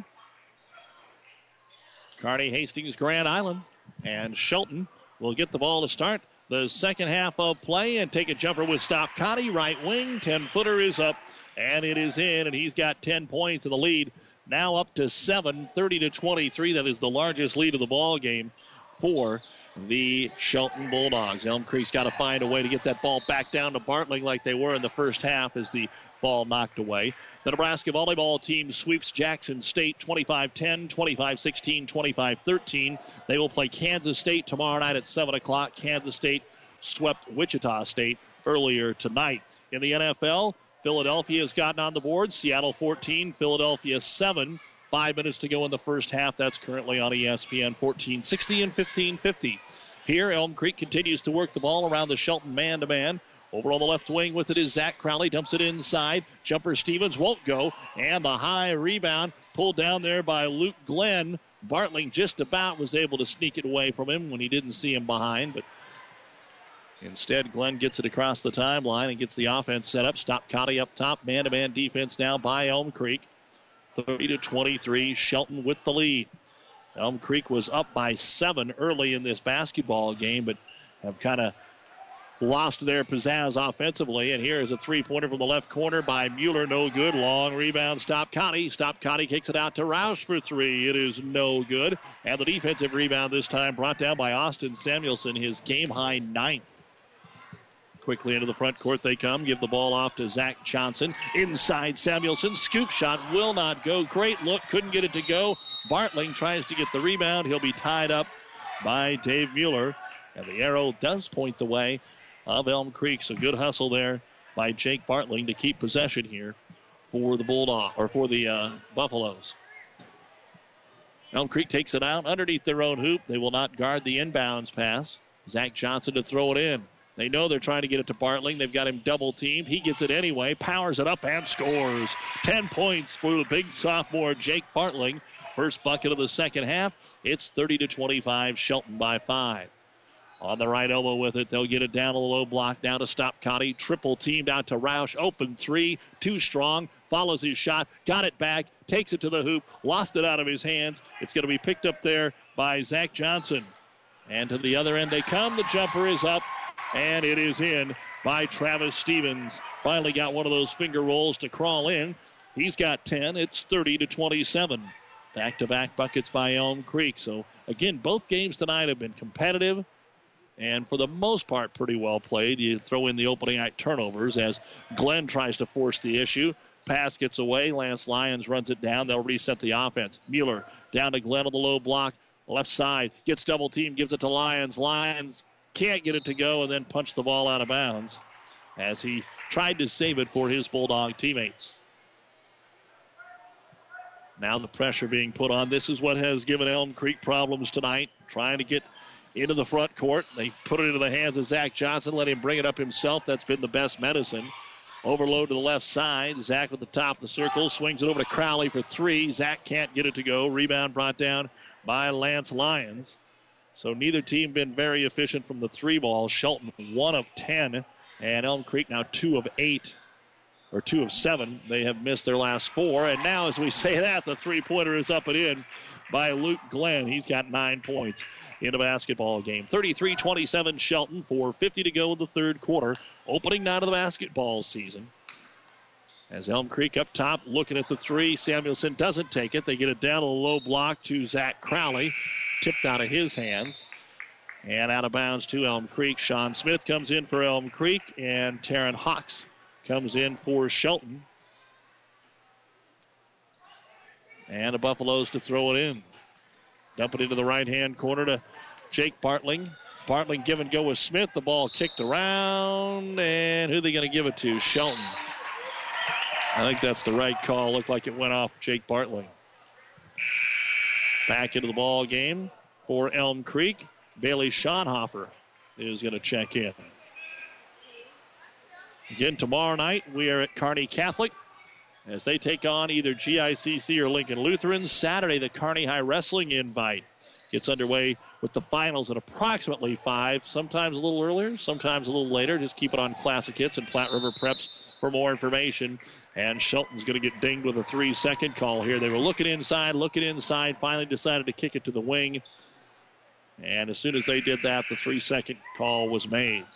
Kearney, Hastings, Grand Island, and Shelton will get the ball to start the second half of play and take a jumper with Stopcotti, right wing. ten-footer is up, and it is in, and he's got ten points in the lead. Now up to seven, thirty to twenty-three. That is the largest lead of the ball game for the Shelton Bulldogs. Elm Creek's got to find a way to get that ball back down to Bartling like they were in the first half as the ball knocked away. The Nebraska volleyball team sweeps Jackson State twenty-five ten, twenty-five sixteen, twenty-five thirteen. They will play Kansas State tomorrow night at seven o'clock. Kansas State swept Wichita State earlier tonight. In the N F L, Philadelphia has gotten on the board. Seattle fourteen, Philadelphia seven. Five minutes to go in the first half. That's currently on E S P N, fourteen sixty and fifteen fifty. Here, Elm Creek continues to work the ball around the Shelton man-to-man. Over on the left wing with it is Zach Crowley. Dumps it inside. Jumper Stevens won't go. And the high rebound pulled down there by Luke Glenn. Bartling just about was able to sneak it away from him when he didn't see him behind. But instead, Glenn gets it across the timeline and gets the offense set up. Stopcotti up top. Man-to-man defense now by Elm Creek. thirty to twenty-three, Shelton with the lead. Elm Creek was up by seven early in this basketball game, but have kind of lost their pizzazz offensively. And here is a three-pointer from the left corner by Mueller. No good. Long rebound. Stopcotti. Stopcotti kicks it out to Roush for three. It is no good. And the defensive rebound this time brought down by Austin Samuelson, his game-high ninth. Quickly into the front court they come. Give the ball off to Zach Johnson. Inside Samuelson. Scoop shot will not go. Great look. Couldn't get it to go. Bartling tries to get the rebound. He'll be tied up by Dave Mueller. And the arrow does point the way of Elm Creek. So good hustle there by Jake Bartling to keep possession here for the Bulldog or for the uh, Buffaloes. Elm Creek takes it out underneath their own hoop. They will not guard the inbounds pass. Zach Johnson to throw it in. They know they're trying to get it to Bartling. They've got him double-teamed. He gets it anyway, powers it up, and scores. Ten points for the big sophomore Jake Bartling. First bucket of the second half. It's thirty to twenty-five, Shelton by five. On the right elbow with it, they'll get it down to the low block, down to Stop Connie. Triple teamed out to Roush. Open three, too strong. Follows his shot, got it back, takes it to the hoop, lost it out of his hands. It's going to be picked up there by Zach Johnson. And to the other end they come. The jumper is up, and it is in by Travis Stevens. Finally got one of those finger rolls to crawl in. He's got ten. It's thirty to twenty-seven. Back-to-back buckets by Elm Creek. So, again, both games tonight have been competitive and, for the most part, pretty well played. You throw in the opening night turnovers as Glenn tries to force the issue. Pass gets away. Lance Lyons runs it down. They'll reset the offense. Mueller down to Glenn on the low block. Left side. Gets double team. Gives it to Lyons. Lyons can't get it to go and then punch the ball out of bounds as he tried to save it for his Bulldog teammates. Now the pressure being put on. This is what has given Elm Creek problems tonight. Trying to get into the front court. They put it into the hands of Zach Johnson. Let him bring it up himself. That's been the best medicine. Overload to the left side. Zach at the top of the circle. Swings it over to Crowley for three. Zach can't get it to go. Rebound brought down by Lance Lyons. So neither team been very efficient from the three ball. Shelton one of ten. And Elm Creek now two of eight. Or two of seven. They have missed their last four. And now as we say that, the three-pointer is up and in by Luke Glenn. He's got nine points in a basketball game. thirty-three twenty-seven Shelton, four fifty to go in the third quarter. Opening night of the basketball season. As Elm Creek up top looking at the three. Samuelson doesn't take it. They get it down a low block to Zach Crowley. Tipped out of his hands. And out of bounds to Elm Creek. Sean Smith comes in for Elm Creek. And Taryn Hawks comes in for Shelton. And the Buffaloes to throw it in. Dump it into the right-hand corner to Jake Bartling. Bartling give and go with Smith. The ball kicked around. And who are they going to give it to? Shelton. I think that's the right call. Looked like it went off Jake Bartling. Back into the ball game for Elm Creek. Bailey Schonhofer is going to check in. Again, tomorrow night, we are at Kearney Catholic as they take on either G I C C or Lincoln Lutheran. Saturday, the Kearney High Wrestling invite gets underway with the finals at approximately five, sometimes a little earlier, sometimes a little later. Just keep it on Classic Hits and Platte River Preps for more information. And Shelton's going to get dinged with a three-second call here. They were looking inside, looking inside, finally decided to kick it to the wing. And as soon as they did that, the three-second call was made.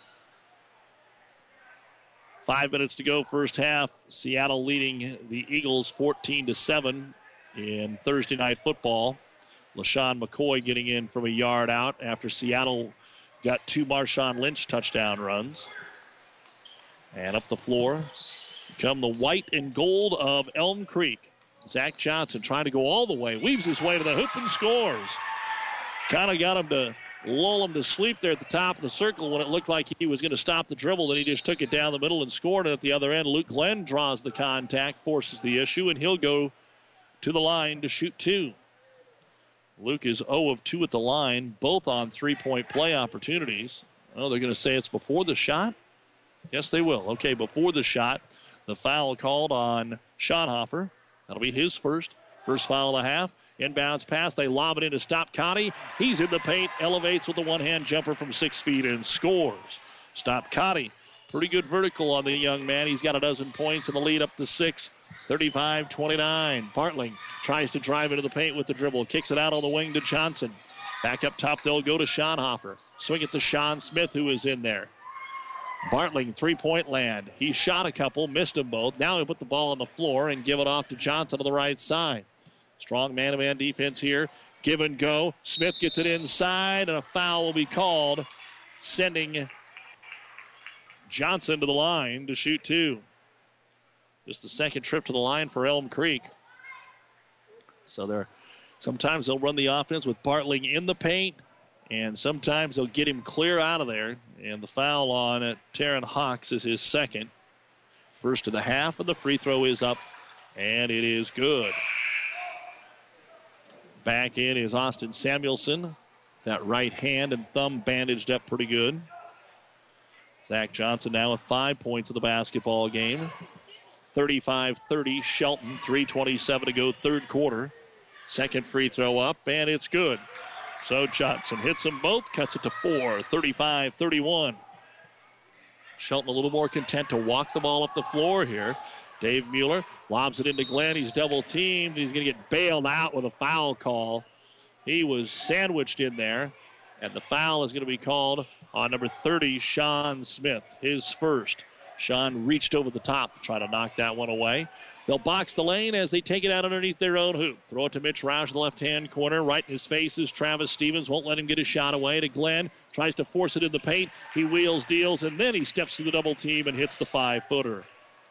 Five minutes to go, first half. Seattle leading the Eagles fourteen to seven in Thursday night football. LaShawn McCoy getting in from a yard out after Seattle got two Marshawn Lynch touchdown runs. And up the floor come the white and gold of Elm Creek. Zach Johnson trying to go all the way, weaves his way to the hoop and scores. Kind of got him to lull him to sleep there at the top of the circle when it looked like he was going to stop the dribble. Then he just took it down the middle and scored it at the other end. Luke Glenn draws the contact, forces the issue, and he'll go to the line to shoot two. Luke is zero of two at the line, both on three-point play opportunities. Oh, they're going to say it's before the shot? Yes, they will. Okay, before the shot, the foul called on Schonhofer. That'll be his first. First foul of the half. Inbounds pass. They lob it in to Stop Connie. He's in the paint. Elevates with a one-hand jumper from six feet and scores. Stop Connie. Pretty good vertical on the young man. He's got a dozen points in the lead up to six. thirty-five twenty-nine. Bartling tries to drive into the paint with the dribble. Kicks it out on the wing to Johnson. Back up top, they'll go to Schonhofer. Swing it to Sean Smith, who is in there. Bartling, three-point land. He shot a couple, missed them both. Now he'll put the ball on the floor and give it off to Johnson to the right side. Strong man-to-man defense here. Give and go. Smith gets it inside, and a foul will be called, sending Johnson to the line to shoot two. Just the second trip to the line for Elm Creek. So they're sometimes they'll run the offense with Bartling in the paint, and sometimes they'll get him clear out of there. And the foul on it, Taryn Hawks, is his second. First of the half, and the free throw is up, and it is good. Back in is Austin Samuelson. That right hand and thumb bandaged up pretty good. Zach Johnson now with five points in the basketball game. thirty-five thirty, Shelton, three twenty-seven to go, third quarter. Second free throw up, and it's good. So Johnson hits them both, cuts it to four, thirty-five thirty-one. Shelton a little more content to walk the ball up the floor here. Dave Mueller lobs it into Glenn. He's double teamed. He's going to get bailed out with a foul call. He was sandwiched in there, and the foul is going to be called on number thirty, Sean Smith, his first. Sean reached over the top to try to knock that one away. They'll box the lane as they take it out underneath their own hoop. Throw it to Mitch Roush in the left-hand corner. Right in his face is Travis Stevens. Won't let him get his shot away to Glenn. Tries to force it in the paint. He wheels, deals, and then he steps through the double team and hits the five-footer.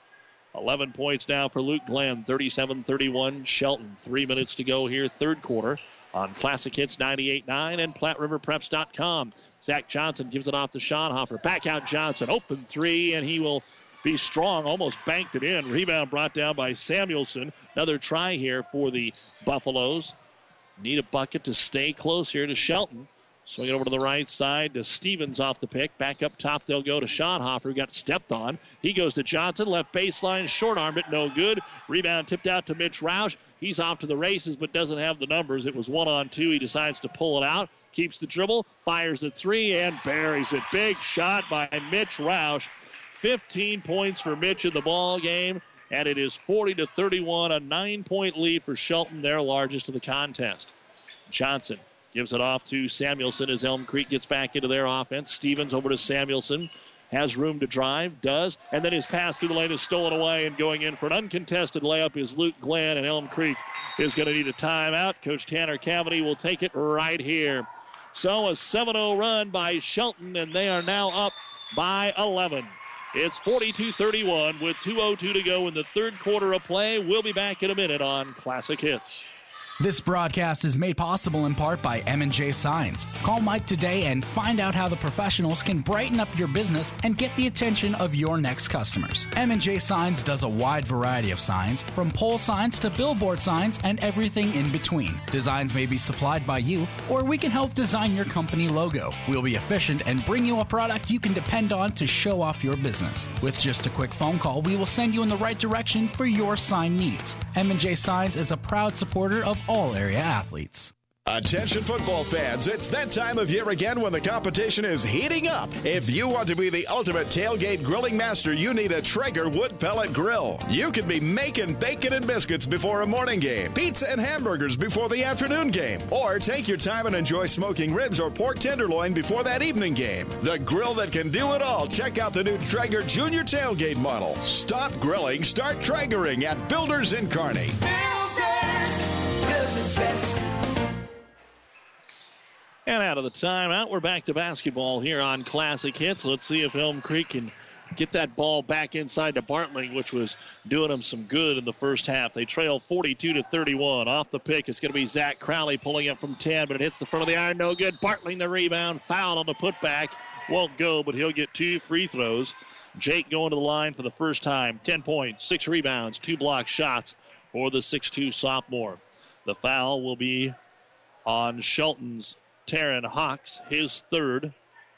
eleven points now for Luke Glenn. thirty-seven thirty-one Shelton. Three minutes to go here, third quarter on Classic Hits ninety-eight nine and Platte River Preps dot com. Zach Johnson gives it off to Schonhofer. Back out Johnson. Open three, and he will be strong. Almost banked it in. Rebound brought down by Samuelson. Another try here for the Buffaloes. Need a bucket to stay close here to Shelton. Swing it over to the right side to Stevens off the pick. Back up top, they'll go to Schonhofer, who got stepped on. He goes to Johnson. Left baseline, short-armed it, no good. Rebound tipped out to Mitch Roush. He's off to the races, but doesn't have the numbers. It was one on two. He decides to pull it out. Keeps the dribble, fires the three, and buries it. Big shot by Mitch Roush. fifteen points for Mitch in the ball game, and it is forty to thirty-one, a nine-point lead for Shelton, their largest of the contest. Johnson gives it off to Samuelson as Elm Creek gets back into their offense. Stevens over to Samuelson. Has room to drive, does, and then his pass through the lane is stolen away, and going in for an uncontested layup is Luke Glenn, and Elm Creek is going to need a timeout. Coach Tanner Cavity will take it right here. So a seven oh run by Shelton, and they are now up by eleven. It's forty-two thirty-one with two oh two to go in the third quarter of play. We'll be back in a minute on Classic Hits. This broadcast is made possible in part by M and J Signs. Call Mike today and find out how the professionals can brighten up your business and get the attention of your next customers. M and J Signs does a wide variety of signs, from pole signs to billboard signs and everything in between. Designs may be supplied by you, or we can help design your company logo. We'll be efficient and bring you a product you can depend on to show off your business. With just a quick phone call, we will send you in the right direction for your sign needs. M and J Signs is a proud supporter of all area athletes. Attention football fans, it's that time of year again when the competition is heating up. If you want to be the ultimate tailgate grilling master, you need a Traeger wood pellet grill. You can be making bacon and biscuits before a morning game, pizza and hamburgers before the afternoon game, or take your time and enjoy smoking ribs or pork tenderloin before that evening game. The grill that can do it all. Check out the new Traeger Junior Tailgate model. Stop grilling, start Traegering at Builders in Kearney. Builders does it best. And out of the timeout, we're back to basketball here on Classic Hits. Let's see if Elm Creek can get that ball back inside to Bartling, which was doing them some good in the first half. They trail forty-two to thirty-one. Off the pick, it's going to be Zach Crowley pulling up from ten, but it hits the front of the iron. No good. Bartling the rebound. Foul on the putback. Won't go, but he'll get two free throws. Jake going to the line for the first time. ten points, six rebounds, two block shots for the six two sophomore. The foul will be on Shelton's Taryn Hawks, his third.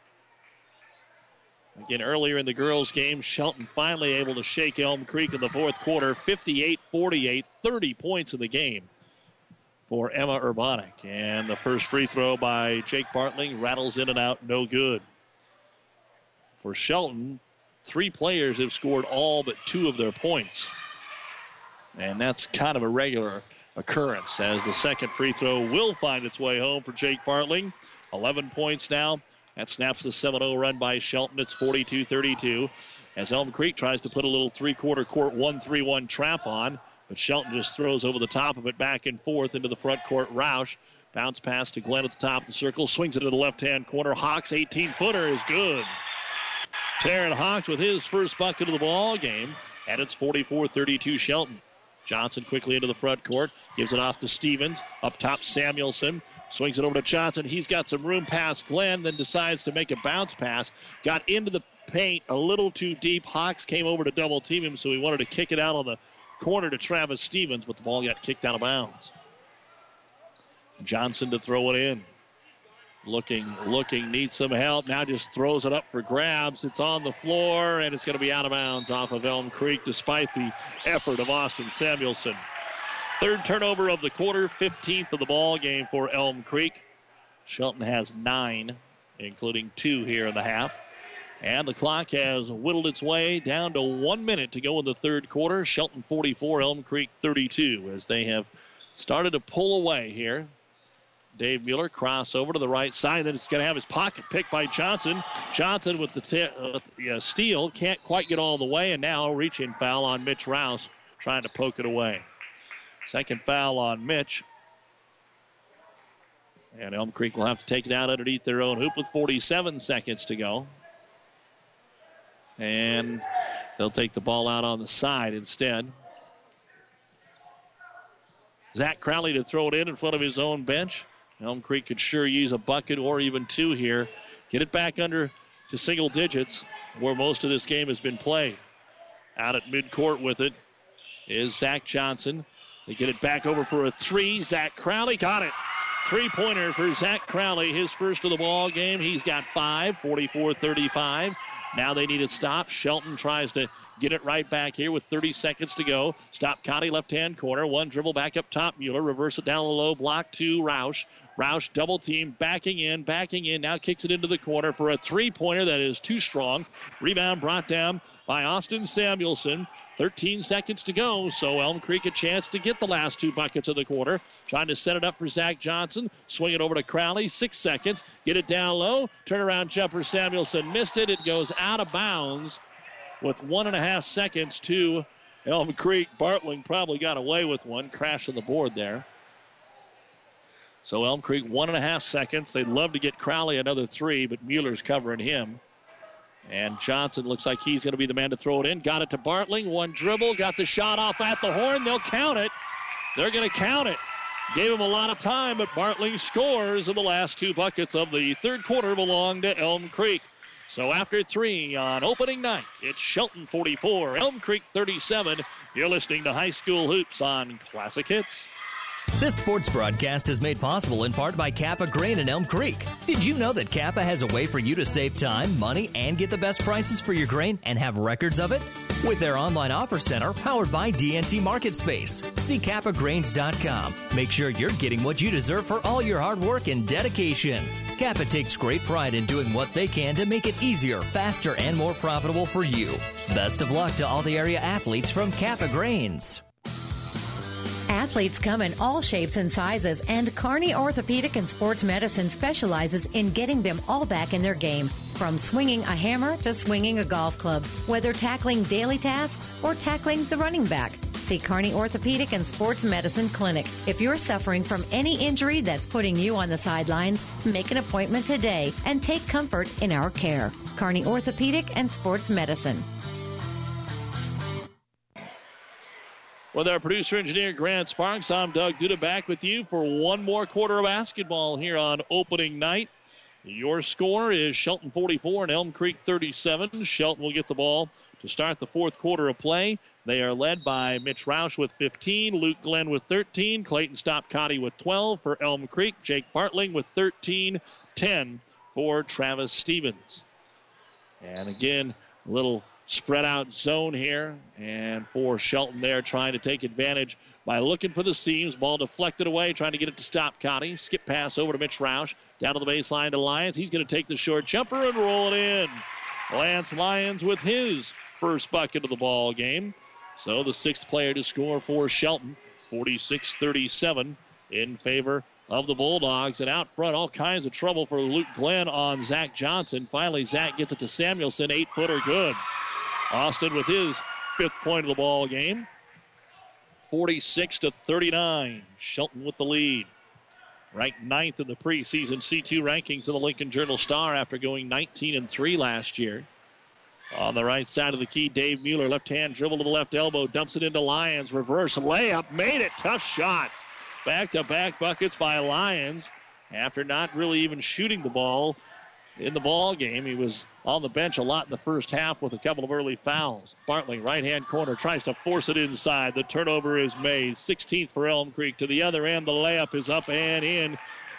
Again, earlier in the girls' game, Shelton finally able to shake Elm Creek in the fourth quarter, fifty-eight forty-eight, thirty points in the game for Emma Urbanic. And the first free throw by Jake Bartling rattles in and out, no good. For Shelton, three players have scored all but two of their points. And that's kind of a regular occurrence, as the second free throw will find its way home for Jake Bartling. eleven points now. That snaps the seven oh run by Shelton. It's forty-two thirty-two. As Elm Creek tries to put a little three-quarter court one three one trap on, but Shelton just throws over the top of it back and forth into the front court. Roush, bounce pass to Glenn at the top of the circle, swings it to the left-hand corner. Hawks eighteen-footer is good. Taryn Hawks with his first bucket of the ball game, and it's forty-four thirty-two Shelton. Johnson quickly into the front court, gives it off to Stevens. Up top, Samuelson swings it over to Johnson. He's got some room past Glenn, then decides to make a bounce pass. Got into the paint a little too deep. Hawks came over to double team him, so he wanted to kick it out on the corner to Travis Stevens, but the ball got kicked out of bounds. Johnson to throw it in. Looking, looking, needs some help. Now just throws it up for grabs. It's on the floor, and it's going to be out of bounds off of Elm Creek despite the effort of Austin Samuelson. Third turnover of the quarter, fifteenth of the ball game for Elm Creek. Shelton has nine, including two here in the half. And the clock has whittled its way down to one minute to go in the third quarter. Shelton forty-four, Elm Creek thirty-two, as they have started to pull away here. Dave Mueller cross over to the right side. Then it's going to have his pocket picked by Johnson. Johnson with the t- uh, uh, steal. Can't quite get all the way. And now a reach-in foul on Mitch Rouse trying to poke it away. Second foul on Mitch. And Elm Creek will have to take it out underneath their own hoop with forty-seven seconds to go. And they'll take the ball out on the side instead. Zach Crowley to throw it in in front of his own bench. Elm Creek could sure use a bucket or even two here. Get it back under to single digits where most of this game has been played. Out at midcourt with it is Zach Johnson. They get it back over for a three. Zach Crowley got it. Three-pointer for Zach Crowley, his first of the ball game. He's got five, forty-four thirty-five. Now they need a stop. Shelton tries to get it right back here with thirty seconds to go. Stop Cotty, left-hand corner. One dribble back up top. Mueller reverse it down the low block to Roush. Roush double team, backing in, backing in. Now kicks it into the corner for a three-pointer that is too strong. Rebound brought down by Austin Samuelson. thirteen seconds to go, so Elm Creek a chance to get the last two buckets of the quarter. Trying to set it up for Zach Johnson. Swing it over to Crowley. Six seconds. Get it down low. Turnaround jumper. Samuelson missed it. It goes out of bounds with one and a half seconds to Elm Creek. Bartling probably got away with one. Crash on the board there. So Elm Creek, one and a half seconds. They'd love to get Crowley another three, but Mueller's covering him. And Johnson looks like he's going to be the man to throw it in. Got it to Bartling. One dribble. Got the shot off at the horn. They'll count it. They're going to count it. Gave him a lot of time, but Bartling scores, and the last two buckets of the third quarter belong to Elm Creek. So after three on opening night, it's Shelton forty-four, Elm Creek thirty-seven. You're listening to High School Hoops on Classic Hits. This sports broadcast is made possible in part by Kappa Grain in Elm Creek. Did you know that Kappa has a way for you to save time, money, and get the best prices for your grain and have records of it? With their online offer center powered by D N T Market Space. See kappa grains dot com. Make sure you're getting what you deserve for all your hard work and dedication. Kappa takes great pride in doing what they can to make it easier, faster, and more profitable for you. Best of luck to all the area athletes from Kappa Grains. Athletes come in all shapes and sizes, and Kearney Orthopedic and Sports Medicine specializes in getting them all back in their game. From swinging a hammer to swinging a golf club, whether tackling daily tasks or tackling the running back. See Kearney Orthopedic and Sports Medicine Clinic. If you're suffering from any injury that's putting you on the sidelines, make an appointment today and take comfort in our care. Kearney Orthopedic and Sports Medicine. With our producer engineer Grant Sparks, I'm Doug Duda back with you for one more quarter of basketball here on opening night. Your score is Shelton forty-four and Elm Creek thirty-seven. Shelton will get the ball to start the fourth quarter of play. They are led by Mitch Roush with fifteen, Luke Glenn with thirteen, Clayton Stopcotty with twelve for Elm Creek, Jake Bartling with thirteen, ten for Travis Stevens. And again, a little spread out zone here, and for Shelton there trying to take advantage by looking for the seams. Ball deflected away, trying to get it to Stopcotty. Skip pass over to Mitch Roush. Down to the baseline to Lyons. He's going to take the short jumper and roll it in. Lance Lyons with his first bucket of the ball game. So the sixth player to score for Shelton, forty-six thirty-seven in favor of the Bulldogs. And out front, all kinds of trouble for Luke Glenn on Zach Johnson. Finally, Zach gets it to Samuelson. Eight-footer good. Austin with his fifth point of the ball game. forty-six to thirty-nine. Shelton with the lead. Ranked ninth in the preseason C two rankings of the Lincoln Journal-Star after going nineteen and three last year. On the right side of the key, Dave Mueller, left-hand dribble to the left elbow, dumps it into Lyons. Reverse layup, made it. Tough shot. Back-to-back buckets by Lyons after not really even shooting the ball in the ball game. He was on the bench a lot in the first half with a couple of early fouls. Bartling, right-hand corner, tries to force it inside. The turnover is made. sixteenth for Elm Creek. To the other end, the layup is up and in.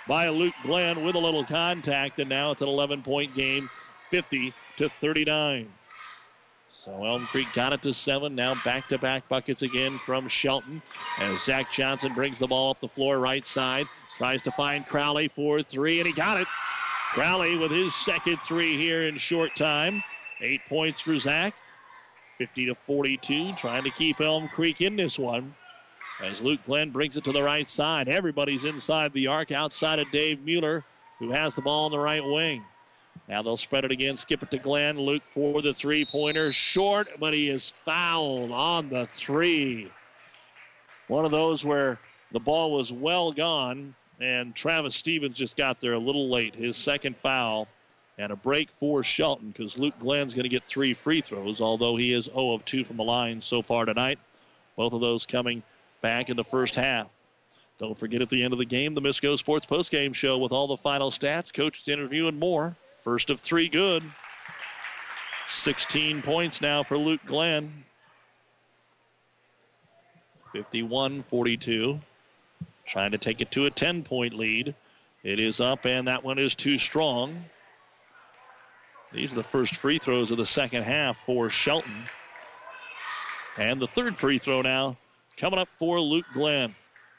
by Luke Glenn with a little contact, and now it's an eleven-point game, fifty to thirty-nine. So Elm Creek got it to seven. Now back-to-back buckets again from Shelton. As Zach Johnson brings the ball up the floor right side. Tries to find Crowley for three, and he got it. Crowley with his second three here in short time. Eight points for Zach. fifty to forty-two. Trying to keep Elm Creek in this one. As Luke Glenn brings it to the right side. Everybody's inside the arc outside of Dave Mueller, who has the ball on the right wing. Now they'll spread it again, skip it to Glenn. Luke for the three-pointer. Short, but he is fouled on the three. One of those where the ball was well gone, and Travis Stevens just got there a little late. His second foul, and a break for Shelton because Luke Glenn's going to get three free throws, although he is zero of two from the line so far tonight. Both of those coming back in the first half. Don't forget, at the end of the game, the Misco Sports postgame show with all the final stats, coach's interview, and more. First of three good. sixteen points now for Luke Glenn. fifty-one forty-two. Trying to take it to a ten-point lead. It is up, and that one is too strong. These are the first free throws of the second half for Shelton. And the third free throw now coming up for Luke Glenn.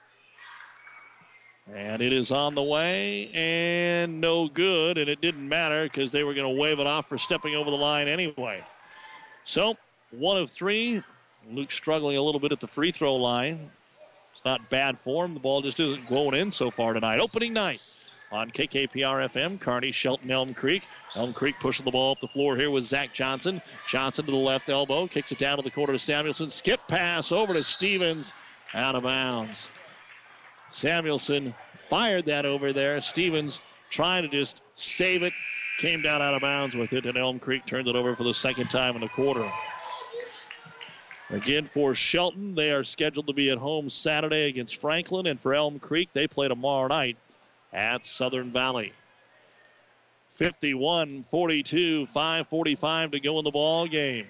And it is on the way, and no good, and it didn't matter because they were going to wave it off for stepping over the line anyway. So, one of three. Luke struggling a little bit at the free throw line. It's not bad form. The ball just isn't going in so far tonight. Opening night on K K P R F M. Kearney, Shelton, Elm Creek. Elm Creek pushing the ball up the floor here with Zach Johnson. Johnson to the left elbow. Kicks it down to the corner to Samuelson. Skip pass over to Stevens. Out of bounds. Samuelson fired that over there. Stevens trying to just save it. Came down out of bounds with it, and Elm Creek turned it over for the second time in the quarter. Again, for Shelton, they are scheduled to be at home Saturday against Franklin, and for Elm Creek, they play tomorrow night at Southern Valley. fifty-one forty-two, five forty-five to go in the ball game.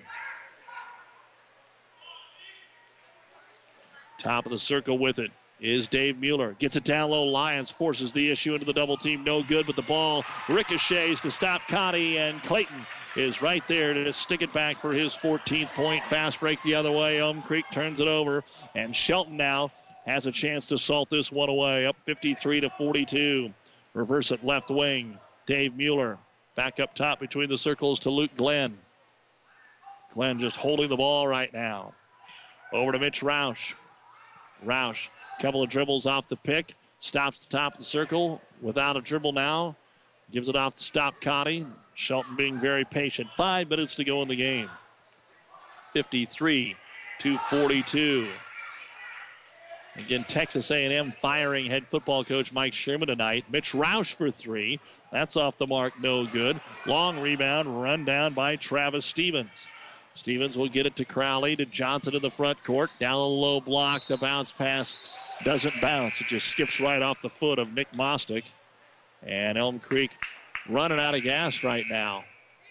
Top of the circle with it is Dave Mueller. Gets it down low. Lyons forces the issue into the double team. No good, but the ball ricochets to stop Connie, and Clayton is right there to stick it back for his fourteenth point. Fast break the other way. Elm Creek turns it over, and Shelton now has a chance to salt this one away. Up fifty-three to forty-two. Reverse it left wing. Dave Mueller back up top between the circles to Luke Glenn. Glenn just holding the ball right now. Over to Mitch Roush. Roush, couple of dribbles off the pick. Stops the top of the circle without a dribble now. Gives it off to stop Connie. Shelton being very patient. Five minutes to go in the game. fifty-three to forty-two. Again, Texas A and M firing head football coach Mike Sherman tonight. Mitch Roush for three. That's off the mark, no good. Long rebound, run down by Travis Stevens. Stevens will get it to Crowley, to Johnson in the front court. Down a low block, the bounce pass doesn't bounce. It just skips right off the foot of Nick Mostick. And Elm Creek running out of gas right now.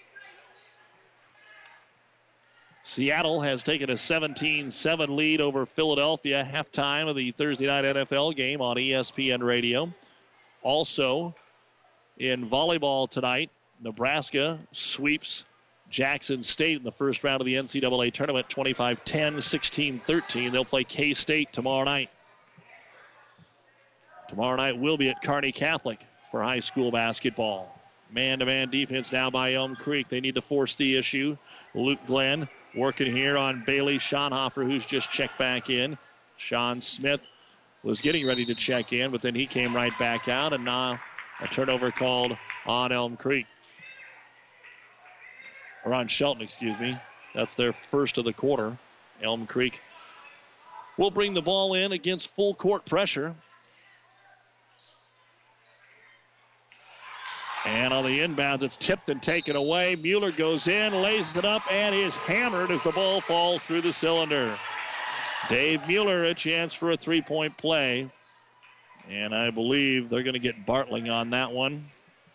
Seattle has taken a seventeen seven lead over Philadelphia. Halftime of the Thursday night N F L game on E S P N Radio. Also, in volleyball tonight, Nebraska sweeps Jackson State in the first round of the N C double A tournament, twenty-five ten, sixteen thirteen. They'll play K-State tomorrow night. Tomorrow night we'll be at Kearney Catholic for high school basketball. Man-to-man defense now by Elm Creek. They need to force the issue. Luke Glenn working here on Bailey Schonhofer, who's just checked back in. Sean Smith was getting ready to check in, but then he came right back out, and now a turnover called on Elm Creek. Or on Shelton, excuse me. That's their first of the quarter. Elm Creek will bring the ball in against full court pressure. And on the inbounds, it's tipped and taken away. Mueller goes in, lays it up, and is hammered as the ball falls through the cylinder. Dave Mueller, a chance for a three-point play. And I believe they're going to get Bartling on that one.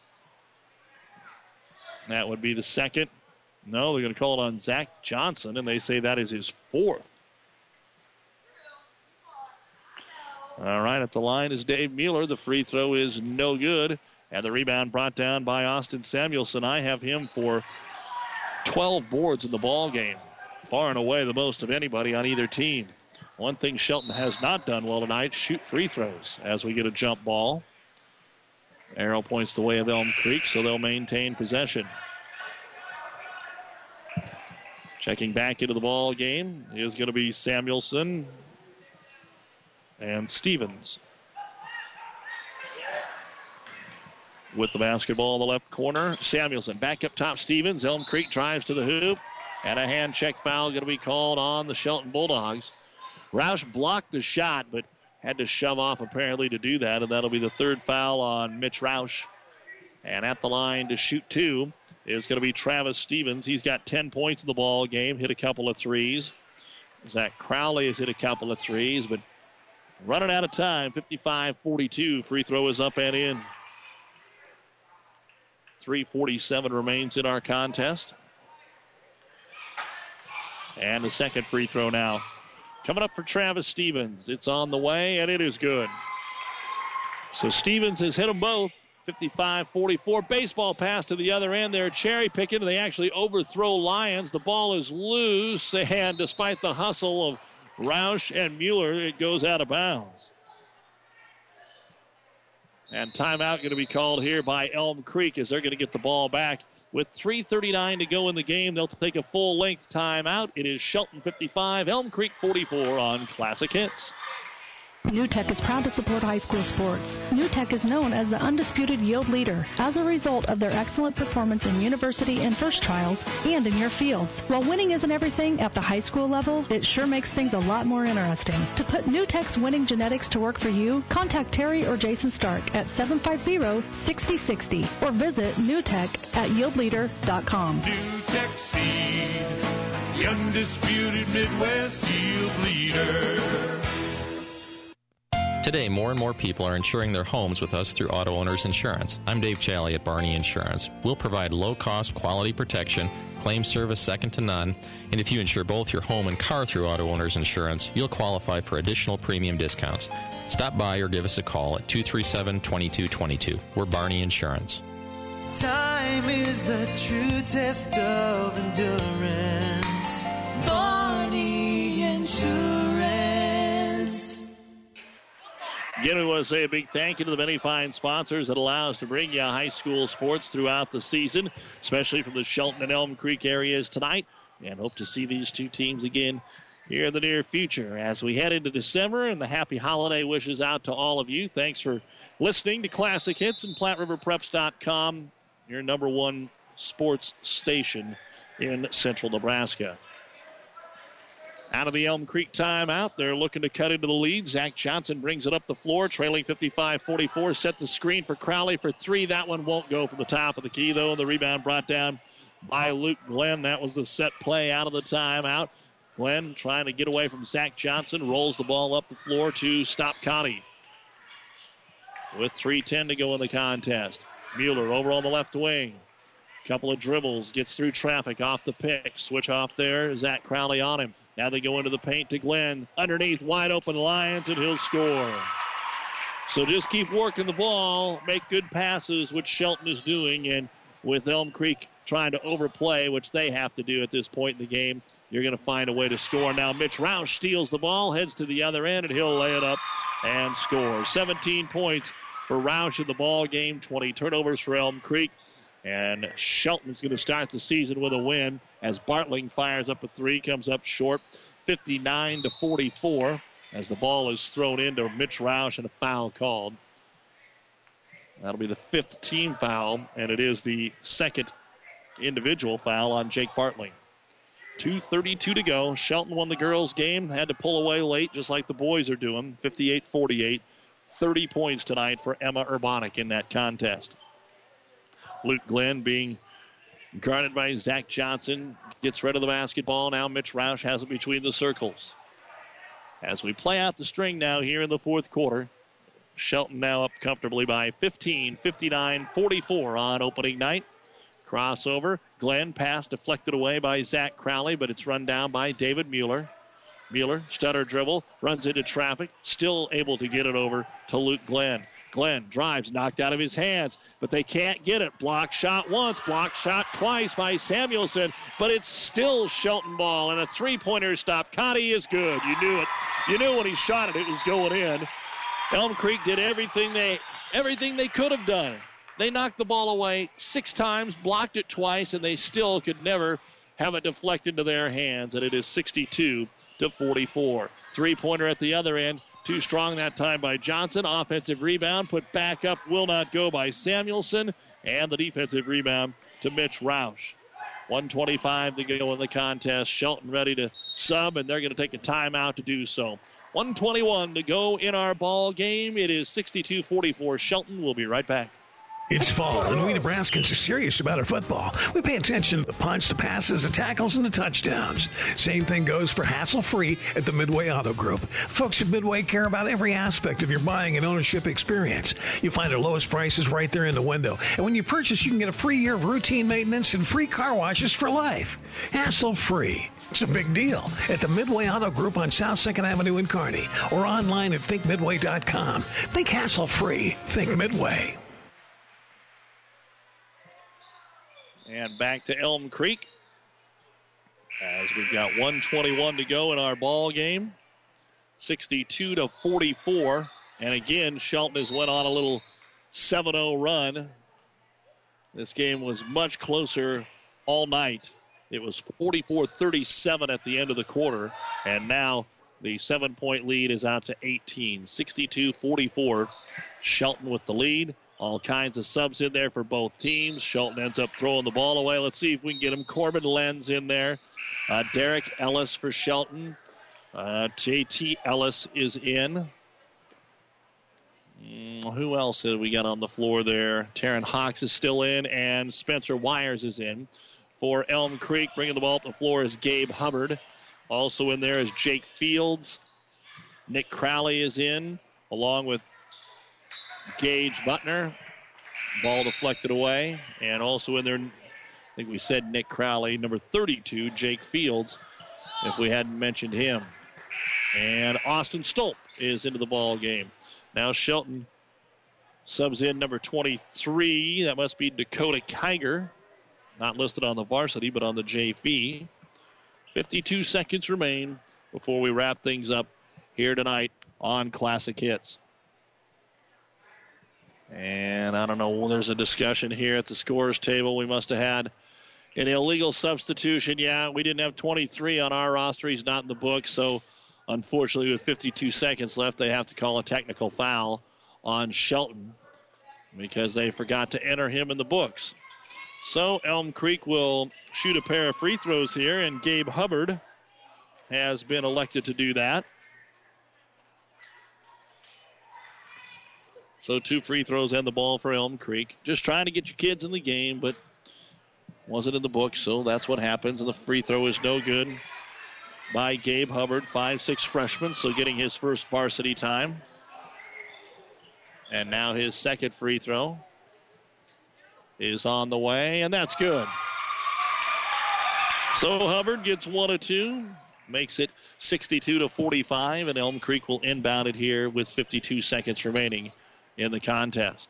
That would be the second. No, they're going to call it on Zach Johnson, and they say that is his fourth. All right, at the line is Dave Mueller. The free throw is no good. And the rebound brought down by Austin Samuelson. I have him for twelve boards in the ball game. Far and away the most of anybody on either team. One thing Shelton has not done well tonight, shoot free throws as we get a jump ball. Arrow points the way of Elm Creek, so they'll maintain possession. Checking back into the ball game is going to be Samuelson and Stevens. With the basketball in the left corner, Samuelson back up top. Stevens. Elm Creek drives to the hoop. And a hand check foul going to be called on the Shelton Bulldogs. Roush blocked the shot, but had to shove off apparently to do that. And that'll be the third foul on Mitch Roush. And at the line to shoot two is going to be Travis Stevens. He's got ten points in the ball game, hit a couple of threes. Zach Crowley has hit a couple of threes, but running out of time, fifty-five forty-two. Free throw is up and in. three forty-seven remains in our contest. And the second free throw now. Coming up for Travis Stevens. It's on the way, and it is good. So Stevens has hit them both. fifty-five forty-four. Baseball pass to the other end. They're cherry picking. They actually overthrow Lyons. The ball is loose, and despite the hustle of Roush and Mueller, it goes out of bounds. And timeout going to be called here by Elm Creek as they're going to get the ball back. With three thirty-nine to go in the game, they'll take a full-length timeout. It is Shelton fifty-five, Elm Creek forty-four on Classic Hits. NewTek is proud to support high school sports. NewTek is known as the undisputed yield leader as a result of their excellent performance in university and first trials and in your fields. While winning isn't everything at the high school level, it sure makes things a lot more interesting. To put NewTek's winning genetics to work for you, contact Terry or Jason Stark at seven five zero, six zero six zero or visit NewTek at yield leader dot com. NewTek Seed, the undisputed Midwest yield leader. Today, more and more people are insuring their homes with us through Auto Owners Insurance. I'm Dave Challey at Barney Insurance. We'll provide low-cost, quality protection, claim service second to none, and if you insure both your home and car through Auto Owners Insurance, you'll qualify for additional premium discounts. Stop by or give us a call at two three seven, two two two two. We're Barney Insurance. Time is the true test of endurance. Barney Insurance. Again, we want to say a big thank you to the many fine sponsors that allow us to bring you high school sports throughout the season, especially from the Shelton and Elm Creek areas tonight, and hope to see these two teams again here in the near future as we head into December. And the happy holiday wishes out to all of you. Thanks for listening to Classic Hits and Platte River Preps dot com, your number one sports station in central Nebraska. Out of the Elm Creek timeout, they're looking to cut into the lead. Zach Johnson brings it up the floor, trailing fifty-five forty-four. Set the screen for Crowley for three. That one won't go from the top of the key, though. The rebound brought down by Luke Glenn. That was the set play out of the timeout. Glenn trying to get away from Zach Johnson. Rolls the ball up the floor to Stop Connie. With three ten to go in the contest. Mueller over on the left wing. Couple of dribbles. Gets through traffic off the pick. Switch off there. Zach Crowley on him. Now they go into the paint to Glenn. Underneath, wide open Lyons, and he'll score. So just keep working the ball, make good passes, which Shelton is doing. And with Elm Creek trying to overplay, which they have to do at this point in the game, you're going to find a way to score. Now Mitch Roush steals the ball, heads to the other end, and he'll lay it up and score. seventeen points for Roush in the ball game, twenty turnovers for Elm Creek. And Shelton's going to start the season with a win as Bartling fires up a three, comes up short, fifty-nine to forty-four, as the ball is thrown into Mitch Roush and a foul called. That'll be the fifth team foul, and it is the second individual foul on Jake Bartling. two thirty-two to go. Shelton won the girls' game, had to pull away late, just like the boys are doing, fifty-eight forty-eight. thirty points tonight for Emma Urbanic in that contest. Luke Glenn being guarded by Zach Johnson. Gets rid of the basketball. Now Mitch Roush has it between the circles. As we play out the string now here in the fourth quarter, Shelton now up comfortably by fifteen, fifty-nine forty-four on opening night. Crossover. Glenn pass deflected away by Zach Crowley, but it's run down by David Mueller. Mueller, stutter dribble, runs into traffic, still able to get it over to Luke Glenn. Glenn drives, knocked out of his hands, but they can't get it. Block shot once, block shot twice by Samuelson, but it's still Shelton ball, and a three-pointer stop. Connie is good. You knew it. You knew when he shot it, it was going in. Elm Creek did everything they everything they could have done. They knocked the ball away six times, blocked it twice, and they still could never have it deflected to their hands, and it is sixty-two to forty-four. Three-pointer at the other end. Too strong that time by Johnson. Offensive rebound put back up, will not go by Samuelson. And the defensive rebound to Mitch Roush. one twenty-five to go in the contest. Shelton ready to sub, and they're going to take a timeout to do so. one twenty-one to go in our ball game. It is sixty-two forty-four Shelton. We'll be right back. It's fall, and we Nebraskans are serious about our football. We pay attention to the punch, the passes, the tackles, and the touchdowns. Same thing goes for hassle-free at the Midway Auto Group. Folks at Midway care about every aspect of your buying and ownership experience. You find our lowest prices right there in the window. And when you purchase, you can get a free year of routine maintenance and free car washes for life. Hassle-free. It's a big deal at the Midway Auto Group on South second Avenue in Kearney or online at think midway dot com. Think hassle-free. Think Midway. And back to Elm Creek as we've got one twenty-one to go in our ball game. sixty-two to forty-four. And again, Shelton has went on a little seven oh run. This game was much closer all night. It was forty-four thirty-seven at the end of the quarter. And now the seven-point lead is out to eighteen. sixty-two forty-four. Shelton with the lead. All kinds of subs in there for both teams. Shelton ends up throwing the ball away. Let's see if we can get him. Corbin Lenz in there. Uh, Derek Ellis for Shelton. Uh, J T Ellis is in. Mm, who else have we got on the floor there? Taryn Hawks is still in, and Spencer Wires is in. For Elm Creek, bringing the ball to the floor is Gabe Hubbard. Also in there is Jake Fields. Nick Crowley is in, along with Gage Butner. Ball deflected away. And also in there, I think we said Nick Crowley, number thirty-two, Jake Fields, if we hadn't mentioned him. And Austin Stolp is into the ball game. Now Shelton subs in number twenty-three. That must be Dakota Kiger. Not listed on the varsity, but on the J V. fifty-two seconds remain before we wrap things up here tonight on Classic Hits. And I don't know, there's a discussion here at the scorers table. We must have had an illegal substitution. Yeah, we didn't have twenty-three on our roster. He's not in the book. So, unfortunately, with fifty-two seconds left, they have to call a technical foul on Shelton because they forgot to enter him in the books. So, Elm Creek will shoot a pair of free throws here, and Gabe Hubbard has been elected to do that. So two free throws and the ball for Elm Creek. Just trying to get your kids in the game, but wasn't in the book, so that's what happens. And the free throw is no good by Gabe Hubbard, five six freshman, so getting his first varsity time. And now his second free throw is on the way, and that's good. So Hubbard gets one of two, makes it sixty-two to forty-five, and Elm Creek will inbound it here with fifty-two seconds remaining in the contest.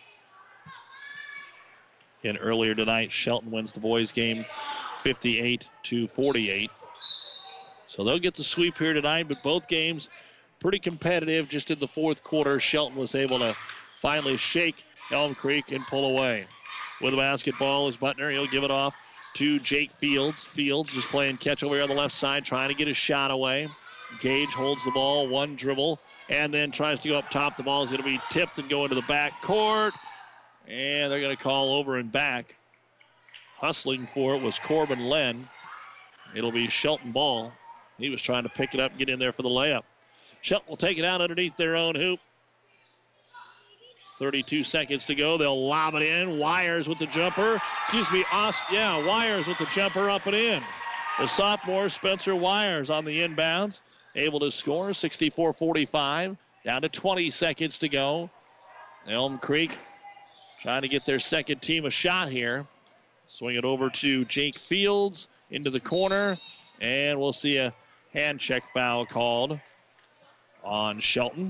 And earlier tonight, Shelton wins the boys game fifty-eight to forty-eight. So they'll get the sweep here tonight, but both games pretty competitive. Just in the fourth quarter, Shelton was able to finally shake Elm Creek and pull away. With the basketball is Butner. He'll give it off to Jake Fields. Fields is playing catch over here on the left side, trying to get his shot away. Gage holds the ball, one dribble, and then tries to go up top. The ball is going to be tipped and go into the back court. And they're going to call over and back. Hustling for it was Corbin Len. It'll be Shelton ball. He was trying to pick it up and get in there for the layup. Shelton will take it out underneath their own hoop. thirty-two seconds to go. They'll lob it in. Wires with the jumper. Excuse me, Ost- yeah, Wires with the jumper up and in. The sophomore Spencer Wires on the inbounds. Able to score sixty-four forty-five. Down to twenty seconds to go. Elm Creek trying to get their second team a shot here. Swing it over to Jake Fields into the corner. And we'll see a hand check foul called on Shelton.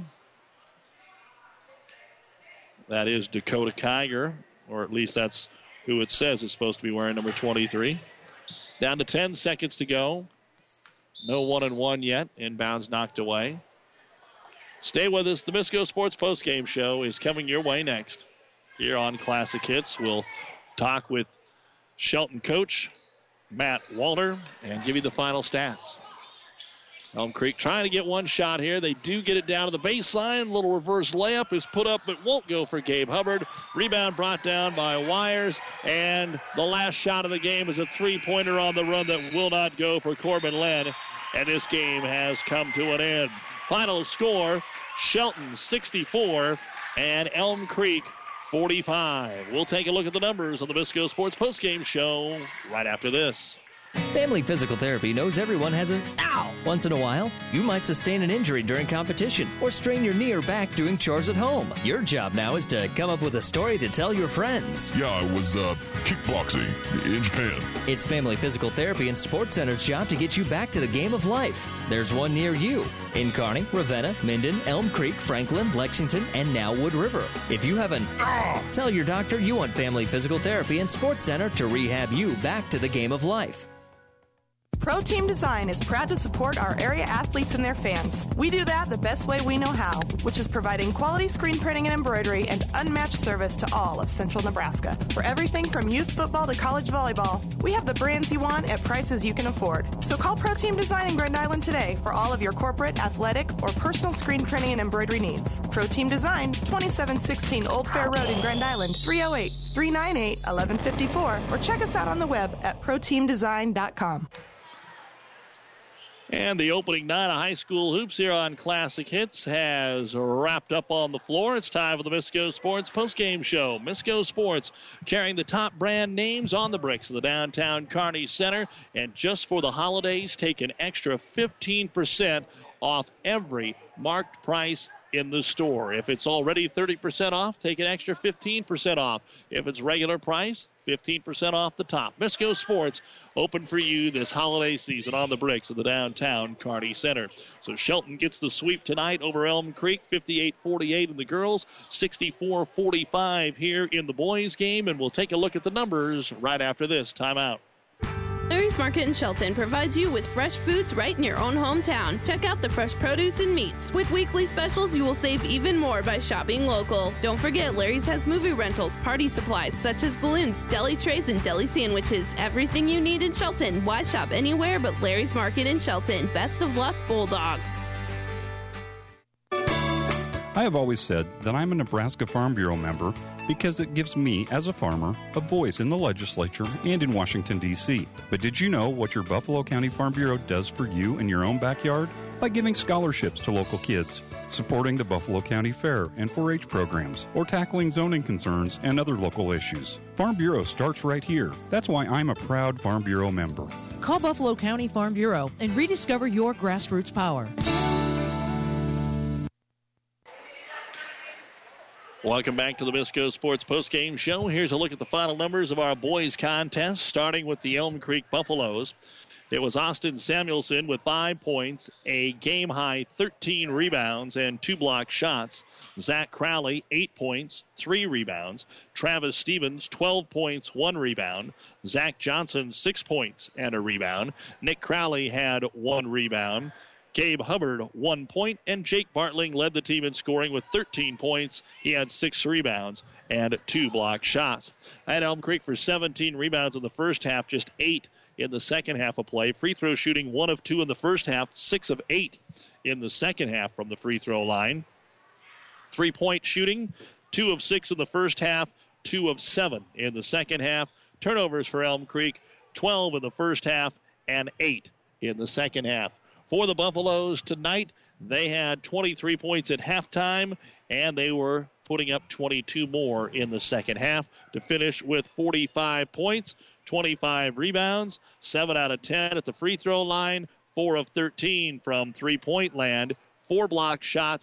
That is Dakota Kiger, or at least that's who it says is supposed to be wearing number twenty-three. Down to ten seconds to go. No one and one yet. Inbounds knocked away. Stay with us. The Misco Sports Postgame Show is coming your way next. Here on Classic Hits, we'll talk with Shelton coach Matt Walter and give you the final stats. Elm Creek trying to get one shot here. They do get it down to the baseline. Little reverse layup is put up, but won't go for Gabe Hubbard. Rebound brought down by Wires. And the last shot of the game is a three-pointer on the run that will not go for Corbin Len. And this game has come to an end. Final score, Shelton sixty-four and Elm Creek forty-five. We'll take a look at the numbers on the Misco Sports Postgame Show right after this. Family Physical Therapy knows everyone has an ow once in a while. You might sustain an injury during competition or strain your knee or back doing chores at home. Your job now is to come up with a story to tell your friends. Yeah, I was uh, kickboxing in Japan. It's Family Physical Therapy and Sports Center's job to get you back to the game of life. There's one near you in Kearney, Ravenna, Minden, Elm Creek, Franklin, Lexington, and now Wood River. If you have an ah, tell your doctor you want Family Physical Therapy and Sports Center to rehab you back to the game of life. Pro Team Design is proud to support our area athletes and their fans. We do that the best way we know how, which is providing quality screen printing and embroidery and unmatched service to all of Central Nebraska. For everything from youth football to college volleyball, we have the brands you want at prices you can afford. So call Pro Team Design in Grand Island today for all of your corporate, athletic, or personal screen printing and embroidery needs. Pro Team Design, twenty-seven sixteen Old Fair Road in Grand Island, three oh eight, three nine eight, eleven fifty-four, or check us out on the web at pro team design dot com. And the opening night of high school hoops here on Classic Hits has wrapped up on the floor. It's time for the Misco Sports postgame show. Misco Sports carrying the top brand names on the bricks of the downtown Kearney Center. And just for the holidays, take an extra fifteen percent off every marked price in the store. If it's already thirty percent off, take an extra fifteen percent off. If it's regular price, fifteen percent off the top. Misco Sports open for you this holiday season on the bricks of the downtown Kearney Center. So Shelton gets the sweep tonight over Elm Creek, fifty-eight forty-eight in the girls, sixty-four forty-five here in the boys game. And we'll take a look at the numbers right after this timeout. Larry's Market in Shelton provides you with fresh foods right in your own hometown. Check out the fresh produce and meats. With weekly specials, you will save even more by shopping local. Don't forget, Larry's has movie rentals, party supplies such as balloons, deli trays, and deli sandwiches. Everything you need in Shelton. Why shop anywhere but Larry's Market in Shelton? Best of luck, Bulldogs. I have always said that I'm a Nebraska Farm Bureau member because it gives me, as a farmer, a voice in the legislature and in Washington, D C But did you know what your Buffalo County Farm Bureau does for you in your own backyard? By giving scholarships to local kids, supporting the Buffalo County Fair and four H programs, or tackling zoning concerns and other local issues. Farm Bureau starts right here. That's why I'm a proud Farm Bureau member. Call Buffalo County Farm Bureau and rediscover your grassroots power. Welcome back to the Misco Sports postgame show. Here's a look at the final numbers of our boys contest, starting with the Elm Creek Buffaloes. It was Austin Samuelson with five points, a game-high thirteen rebounds, and two block shots. Zach Crowley, eight points, three rebounds. Travis Stevens, twelve points, one rebound. Zach Johnson, six points and a rebound. Nick Crowley had one rebound. Gabe Hubbard, one point, and Jake Bartling led the team in scoring with thirteen points. He had six rebounds and two block shots. I had Elm Creek for seventeen rebounds in the first half, just eight in the second half of play. Free throw shooting, one of two in the first half, six of eight in the second half from the free throw line. Three-point shooting, two of six in the first half, two of seven in the second half. Turnovers for Elm Creek, twelve in the first half and eight in the second half. For the Buffaloes tonight, they had twenty-three points at halftime, and they were putting up twenty-two more in the second half to finish with forty-five points, twenty-five rebounds, seven out of ten at the free throw line, four of thirteen from three-point land, four block shots,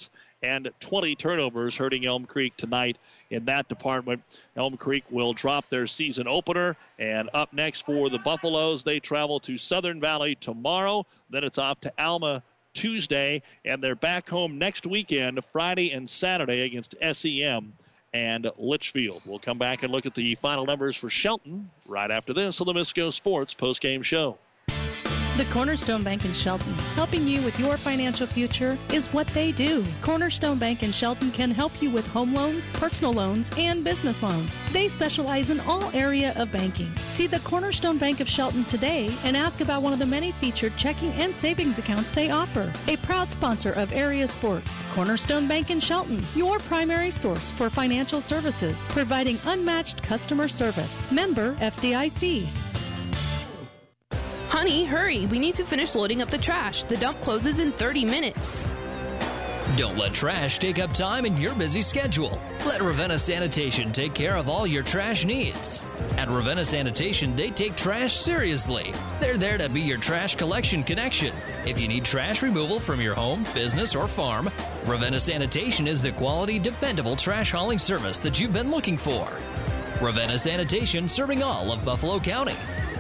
and twenty turnovers, hurting Elm Creek tonight in that department. Elm Creek will drop their season opener, and up next for the Buffaloes, they travel to Southern Valley tomorrow. Then it's off to Alma Tuesday, and they're back home next weekend, Friday and Saturday, against S E M and Litchfield. We'll come back and look at the final numbers for Shelton right after this on the Misco Sports postgame show. The Cornerstone Bank in Shelton, helping you with your financial future, is what they do. Cornerstone Bank in Shelton can help you with home loans, personal loans, and business loans. They specialize in all area of banking. See the Cornerstone Bank of Shelton today and ask about one of the many featured checking and savings accounts they offer. A proud sponsor of area sports, Cornerstone Bank in Shelton, your primary source for financial services, providing unmatched customer service. Member F D I C. Honey, hurry. We need to finish loading up the trash. The dump closes in thirty minutes. Don't let trash take up time in your busy schedule. Let Ravenna Sanitation take care of all your trash needs. At Ravenna Sanitation, they take trash seriously. They're there to be your trash collection connection. If you need trash removal from your home, business, or farm, Ravenna Sanitation is the quality, dependable trash hauling service that you've been looking for. Ravenna Sanitation, serving all of Buffalo County.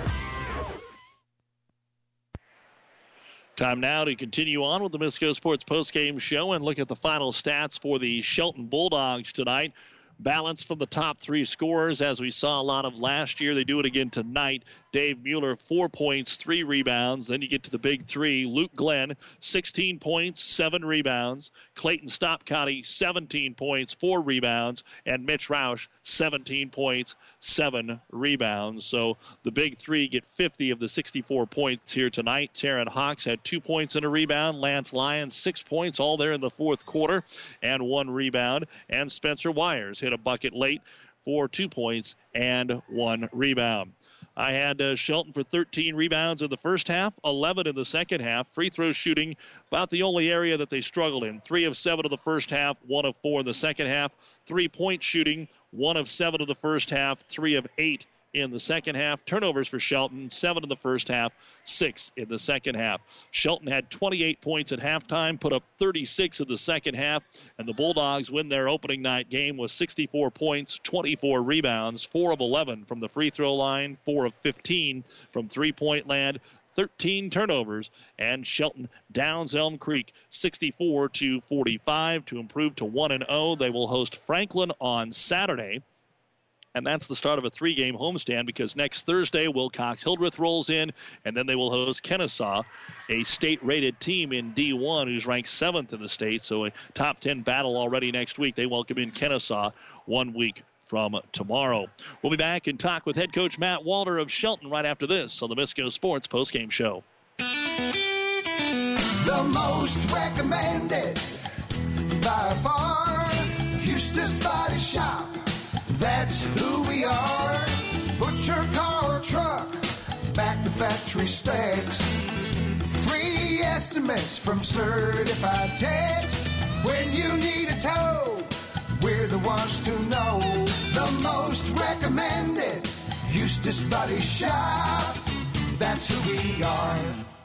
Time now to continue on with the Misco Sports postgame show and look at the final stats for the Shelton Bulldogs tonight. Balance from the top three scorers, as we saw a lot of last year. They do it again tonight. Dave Mueller, four points, three rebounds. Then you get to the big three. Luke Glenn, sixteen points, seven rebounds. Clayton Stopcotty, seventeen points, four rebounds. And Mitch Roush, seventeen points, seven rebounds. So the big three get fifty of the sixty-four points here tonight. Taryn Hawks had two points and a rebound. Lance Lyons, six points, all there in the fourth quarter, and one rebound. And Spencer Wires hit a bucket late for two points and one rebound. I had uh, Shelton for thirteen rebounds in the first half, eleven in the second half. Free throw shooting, about the only area that they struggled in. Three of seven in the first half, one of four in the second half. Three-point shooting, one of seven in the first half, three of eight in the second half. Turnovers for Shelton, seven in the first half, six in the second half. Shelton had twenty-eight points at halftime, put up thirty-six in the second half, and the Bulldogs win their opening night game with sixty-four points, twenty-four rebounds, four of eleven from the free throw line, four of fifteen from three-point land, thirteen turnovers, and Shelton downs Elm Creek sixty-four to forty-five to improve to one and oh. They will host Franklin on Saturday. And that's the start of a three-game homestand because next Thursday, Wilcox Hildreth rolls in, and then they will host Kennesaw, a state-rated team in D one who's ranked seventh in the state. So a top ten battle already next week. They welcome in Kennesaw one week from tomorrow. We'll be back and talk with head coach Matt Walter of Shelton right after this on the Misco Sports postgame show. The most recommended by far, Eustace Body Shop. That's who we are. Put your car or truck back to factory specs. Free estimates from certified techs. When you need a tow, we're the ones to know. The most recommended Eustace Body Shop. That's who we are.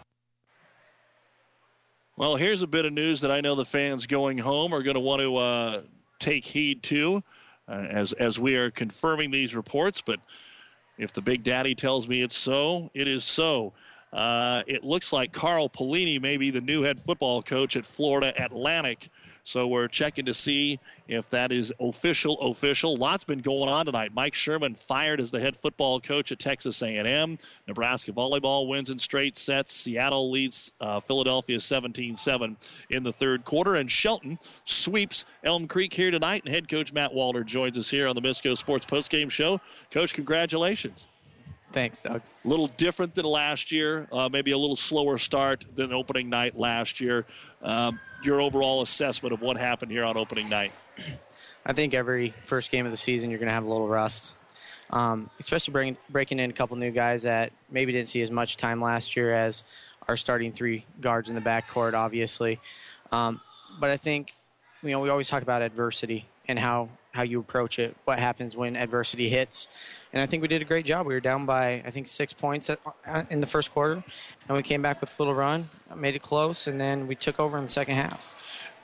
Well, here's a bit of news that I know the fans going home are going to want to uh, take heed to. Uh, as as we are confirming these reports, but if the Big Daddy tells me it's so, it is so. Uh, it looks like Carl Pelini may be the new head football coach at Florida Atlantic. So we're checking to see if that is official, official. Lots been going on tonight. Mike Sherman fired as the head football coach at Texas A and M. Nebraska volleyball wins in straight sets. Seattle leads uh, Philadelphia seventeen seven in the third quarter. And Shelton sweeps Elm Creek here tonight. And head coach Matt Walter joins us here on the Misco Sports postgame show. Coach, congratulations. Thanks, Doug. A little different than last year, uh, maybe a little slower start than opening night last year. Um, your overall assessment of what happened here on opening night? I think every first game of the season you're going to have a little rust, um, especially bring, breaking in a couple new guys that maybe didn't see as much time last year as our starting three guards in the backcourt, obviously. Um, but I think, you know, we always talk about adversity and how, how you approach it, what happens when adversity hits. And I think we did a great job. We were down by, I think, six points at, uh, in the first quarter. And we came back with a little run, made it close, and then we took over in the second half.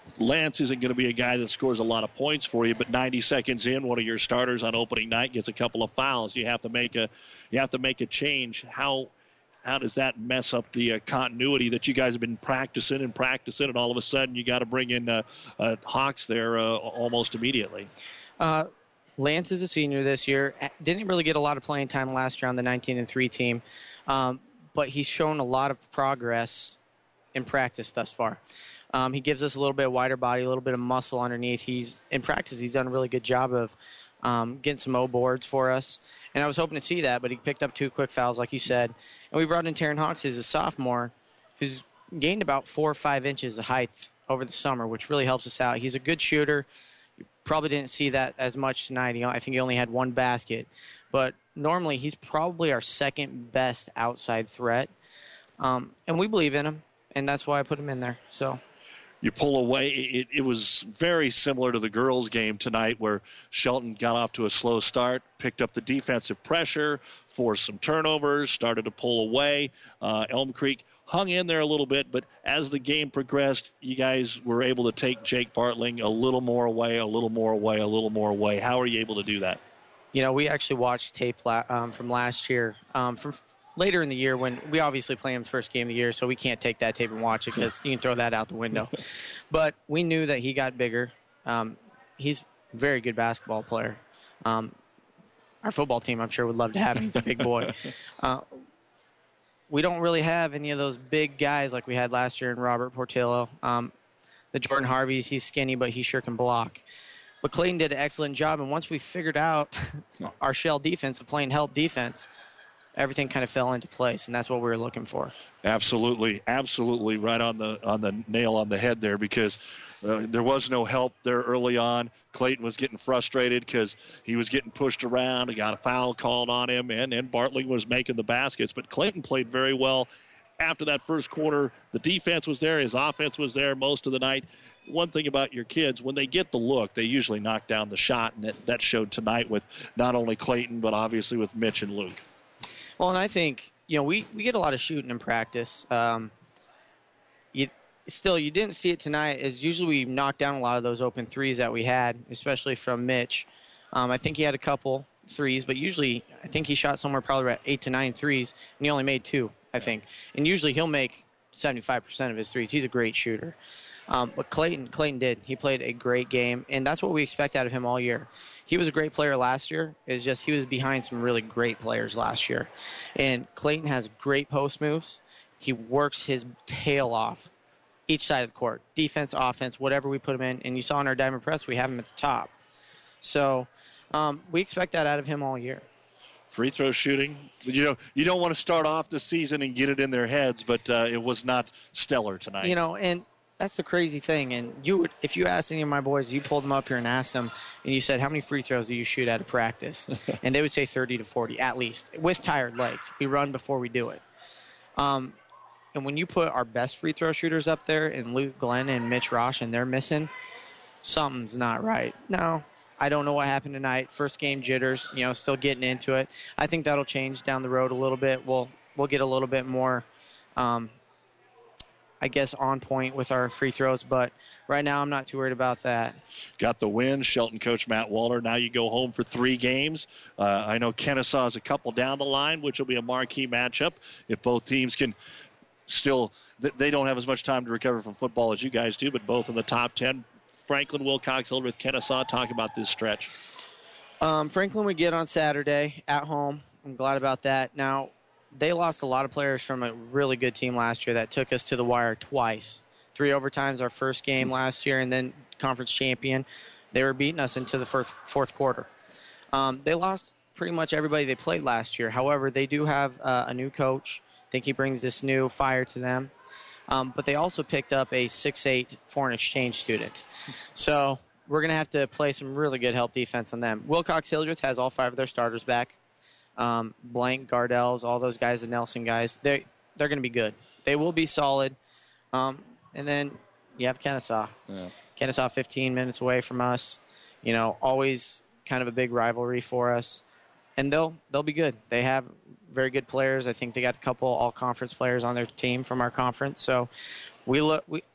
Lance isn't going to be a guy that scores a lot of points for you, but ninety seconds in, one of your starters on opening night gets a couple of fouls. You have to make a, you have to make a change. How, how does that mess up the uh, continuity that you guys have been practicing and practicing, and all of a sudden you got to bring in uh, uh, Hawks there uh, almost immediately? Uh, Lance is a senior this year. Didn't really get a lot of playing time last year on the nineteen and three team, um, but he's shown a lot of progress in practice thus far. Um, he gives us a little bit wider body, a little bit of muscle underneath. He's in practice, he's done a really good job of um, getting some O boards for us. And I was hoping to see that, but he picked up two quick fouls, like you said. And we brought in Taryn Hawks, who's a sophomore, who's gained about four or five inches of height over the summer, which really helps us out. He's a good shooter. You probably didn't see that as much tonight. I think he only had one basket. But normally he's probably our second best outside threat. Um, and we believe in him, and that's why I put him in there. So. You pull away. It, it was very similar to the girls' game tonight where Shelton got off to a slow start, picked up the defensive pressure, forced some turnovers, started to pull away. Uh, Elm Creek hung in there a little bit, but as the game progressed, you guys were able to take Jake Bartling a little more away, a little more away, a little more away. How are you able to do that? You know, we actually watched tape la- um, from last year, um, from later in the year when we obviously play him the first game of the year, so we can't take that tape and watch it because you can throw that out the window. But we knew that he got bigger. Um, he's a very good basketball player. Um, our football team, I'm sure, would love to have him. He's a big boy. Uh, we don't really have any of those big guys like we had last year in Robert Portillo. Um, the Jordan Harveys, he's skinny, but he sure can block. But Clayton did an excellent job, and once we figured out our shell defense, the plain help defense, everything kind of fell into place, and that's what we were looking for. Absolutely, absolutely right on the on the nail on the head there, because uh, there was no help there early on. Clayton was getting frustrated because he was getting pushed around. He got a foul called on him, and, and Bartling was making the baskets. But Clayton played very well after that first quarter. The defense was there. His offense was there most of the night. One thing about your kids, when they get the look, they usually knock down the shot, and that, that showed tonight with not only Clayton, but obviously with Mitch and Luke. Well, and I think, you know, we, we get a lot of shooting in practice. Um, you, still, you didn't see it tonight, as usually we knocked down a lot of those open threes that we had, especially from Mitch. Um, I think he had a couple threes, but usually I think he shot somewhere probably at eight to nine threes, and he only made two, I think. And usually he'll make seventy-five percent of his threes. He's a great shooter. Um, but Clayton, Clayton did. He played a great game, and that's what we expect out of him all year. He was a great player last year. It's just he was behind some really great players last year. And Clayton has great post moves. He works his tail off each side of the court, defense, offense, whatever we put him in. And you saw in our Diamond Press, we have him at the top. So um, we expect that out of him all year. Free throw shooting. You know, you don't want to start off the season and get it in their heads, but uh, it was not stellar tonight. You know, and that's the crazy thing. And you would, if you asked any of my boys, you pulled them up here and asked them, and you said, how many free throws do you shoot out of practice? And they would say thirty to forty, at least, with tired legs. We run before we do it. Um, and when you put our best free throw shooters up there, and Luke Glenn and Mitch Rosh, and they're missing, something's not right. No, I don't know what happened tonight. First game jitters, you know, still getting into it. I think that'll change down the road a little bit. We'll, we'll get a little bit more um, I guess, on point with our free throws, but right now I'm not too worried about that. Got the win. Shelton coach Matt Waller. Now you go home for three games. Uh, I know Kennesaw is a couple down the line, which will be a marquee matchup. If both teams can still, they don't have as much time to recover from football as you guys do, but both in the top ten. Franklin, Wilcox, Hildreth, Kennesaw. Talk about this stretch. Um, Franklin we get on Saturday at home. I'm glad about that. Now, they lost a lot of players from a really good team last year that took us to the wire twice. Three overtimes our first game last year, and then conference champion. They were beating us into the first, fourth quarter. Um, they lost pretty much everybody they played last year. However, they do have uh, a new coach. I think he brings this new fire to them. Um, but they also picked up a six eight foreign exchange student. So we're going to have to play some really good help defense on them. Wilcox Hildreth has all five of their starters back. Um, Blank, Gardells, all those guys, the Nelson guys, they they're going to be good. They will be solid. Um, and then you have Kennesaw. Yeah. Kennesaw fifteen minutes away from us. You know, always kind of a big rivalry for us. And they'll they'll be good. They have very good players. I think they got a couple all-conference players on their team from our conference. So we look we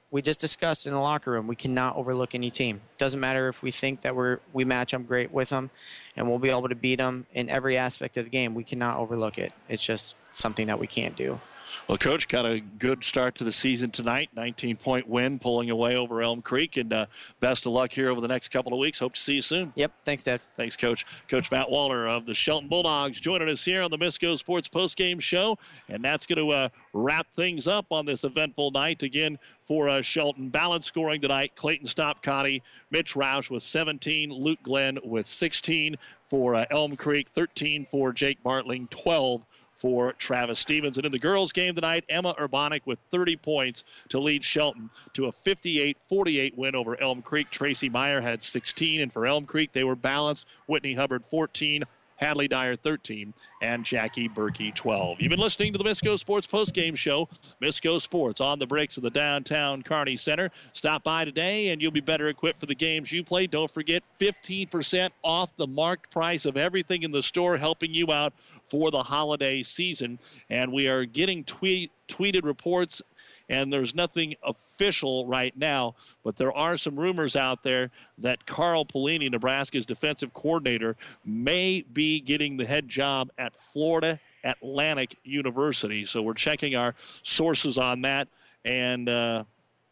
we just discussed in the locker room, we cannot overlook any team. Doesn't matter if we think that we're we match them great with them, and we'll be able to beat them in every aspect of the game. We cannot overlook it. It's just something that we can't do. Well, Coach, got a good start to the season tonight. nineteen-point win, pulling away over Elm Creek. And uh, best of luck here over the next couple of weeks. Hope to see you soon. Yep. Thanks, Dad. Thanks, Coach. Coach Matt Waller of the Shelton Bulldogs joining us here on the Misco Sports Postgame Show. And that's going to uh, wrap things up on this eventful night. Again, for uh, Shelton, balance scoring tonight. Clayton Stopcotti, Mitch Roush with seventeen, Luke Glenn with sixteen for uh, Elm Creek, thirteen for Jake Bartling, twelve for Travis Stevens. And in the girls' game tonight, Emma Urbanic with thirty points to lead Shelton to a fifty-eight forty-eight win over Elm Creek. Tracy Meyer had sixteen, and for Elm Creek, they were balanced. Whitney Hubbard, fourteen, Hadley Dyer, thirteen, and Jackie Berkey, twelve. You've been listening to the Misco Sports Postgame Show. Misco Sports on the bricks of the downtown Kearney Center. Stop by today, and you'll be better equipped for the games you play. Don't forget, fifteen percent off the marked price of everything in the store, helping you out for the holiday season. And we are getting tweet, tweeted reports, and there's nothing official right now, but there are some rumors out there that Carl Pelini, Nebraska's defensive coordinator, may be getting the head job at Florida Atlantic University. So we're checking our sources on that, and uh,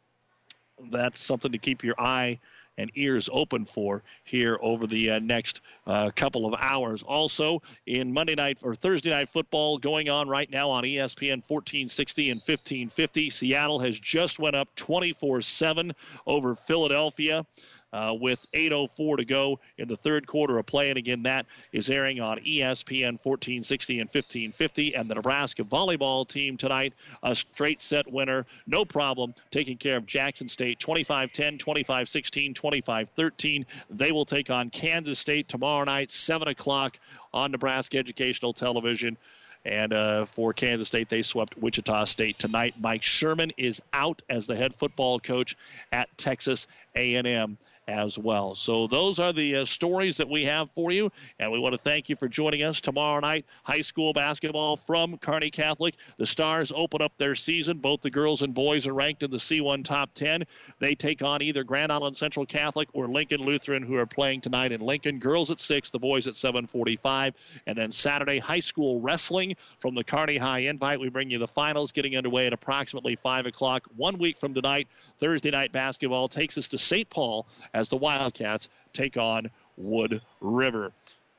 that's something to keep your eye and ears open for here over the uh, next uh, couple of hours. Also, in Monday night or Thursday night football going on right now on E S P N fourteen sixty and fifteen fifty, Seattle has just went up twenty-four seven over Philadelphia. Uh, with eight oh four to go in the third quarter of play. And again, that is airing on E S P N fourteen sixty and fifteen fifty. And the Nebraska volleyball team tonight, a straight set winner, no problem, taking care of Jackson State twenty-five ten, twenty-five sixteen, twenty-five thirteen. They will take on Kansas State tomorrow night, seven o'clock on Nebraska Educational Television. And uh, for Kansas State, they swept Wichita State tonight. Mike Sherman is out as the head football coach at Texas A and M as well. So those are the uh, stories that we have for you, and we want to thank you for joining us tomorrow night. High school basketball from Kearney Catholic. The Stars open up their season. Both the girls and boys are ranked in the C one top ten. They take on either Grand Island Central Catholic or Lincoln Lutheran, who are playing tonight in Lincoln. Girls at six, the boys at seven forty-five. And then Saturday, high school wrestling from the Kearney High Invite. We bring you the finals getting underway at approximately five o'clock. One week from tonight, Thursday night basketball takes us to Saint Paul as the Wildcats take on Wood River.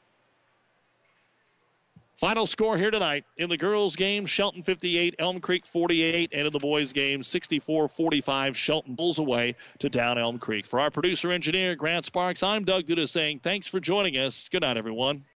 Final score here tonight in the girls' game, Shelton fifty-eight, Elm Creek forty-eight, and in the boys' game, sixty-four forty-five, Shelton pulls away to down Elm Creek. For our producer-engineer, Grant Sparks, I'm Doug Duda saying thanks for joining us. Good night, everyone.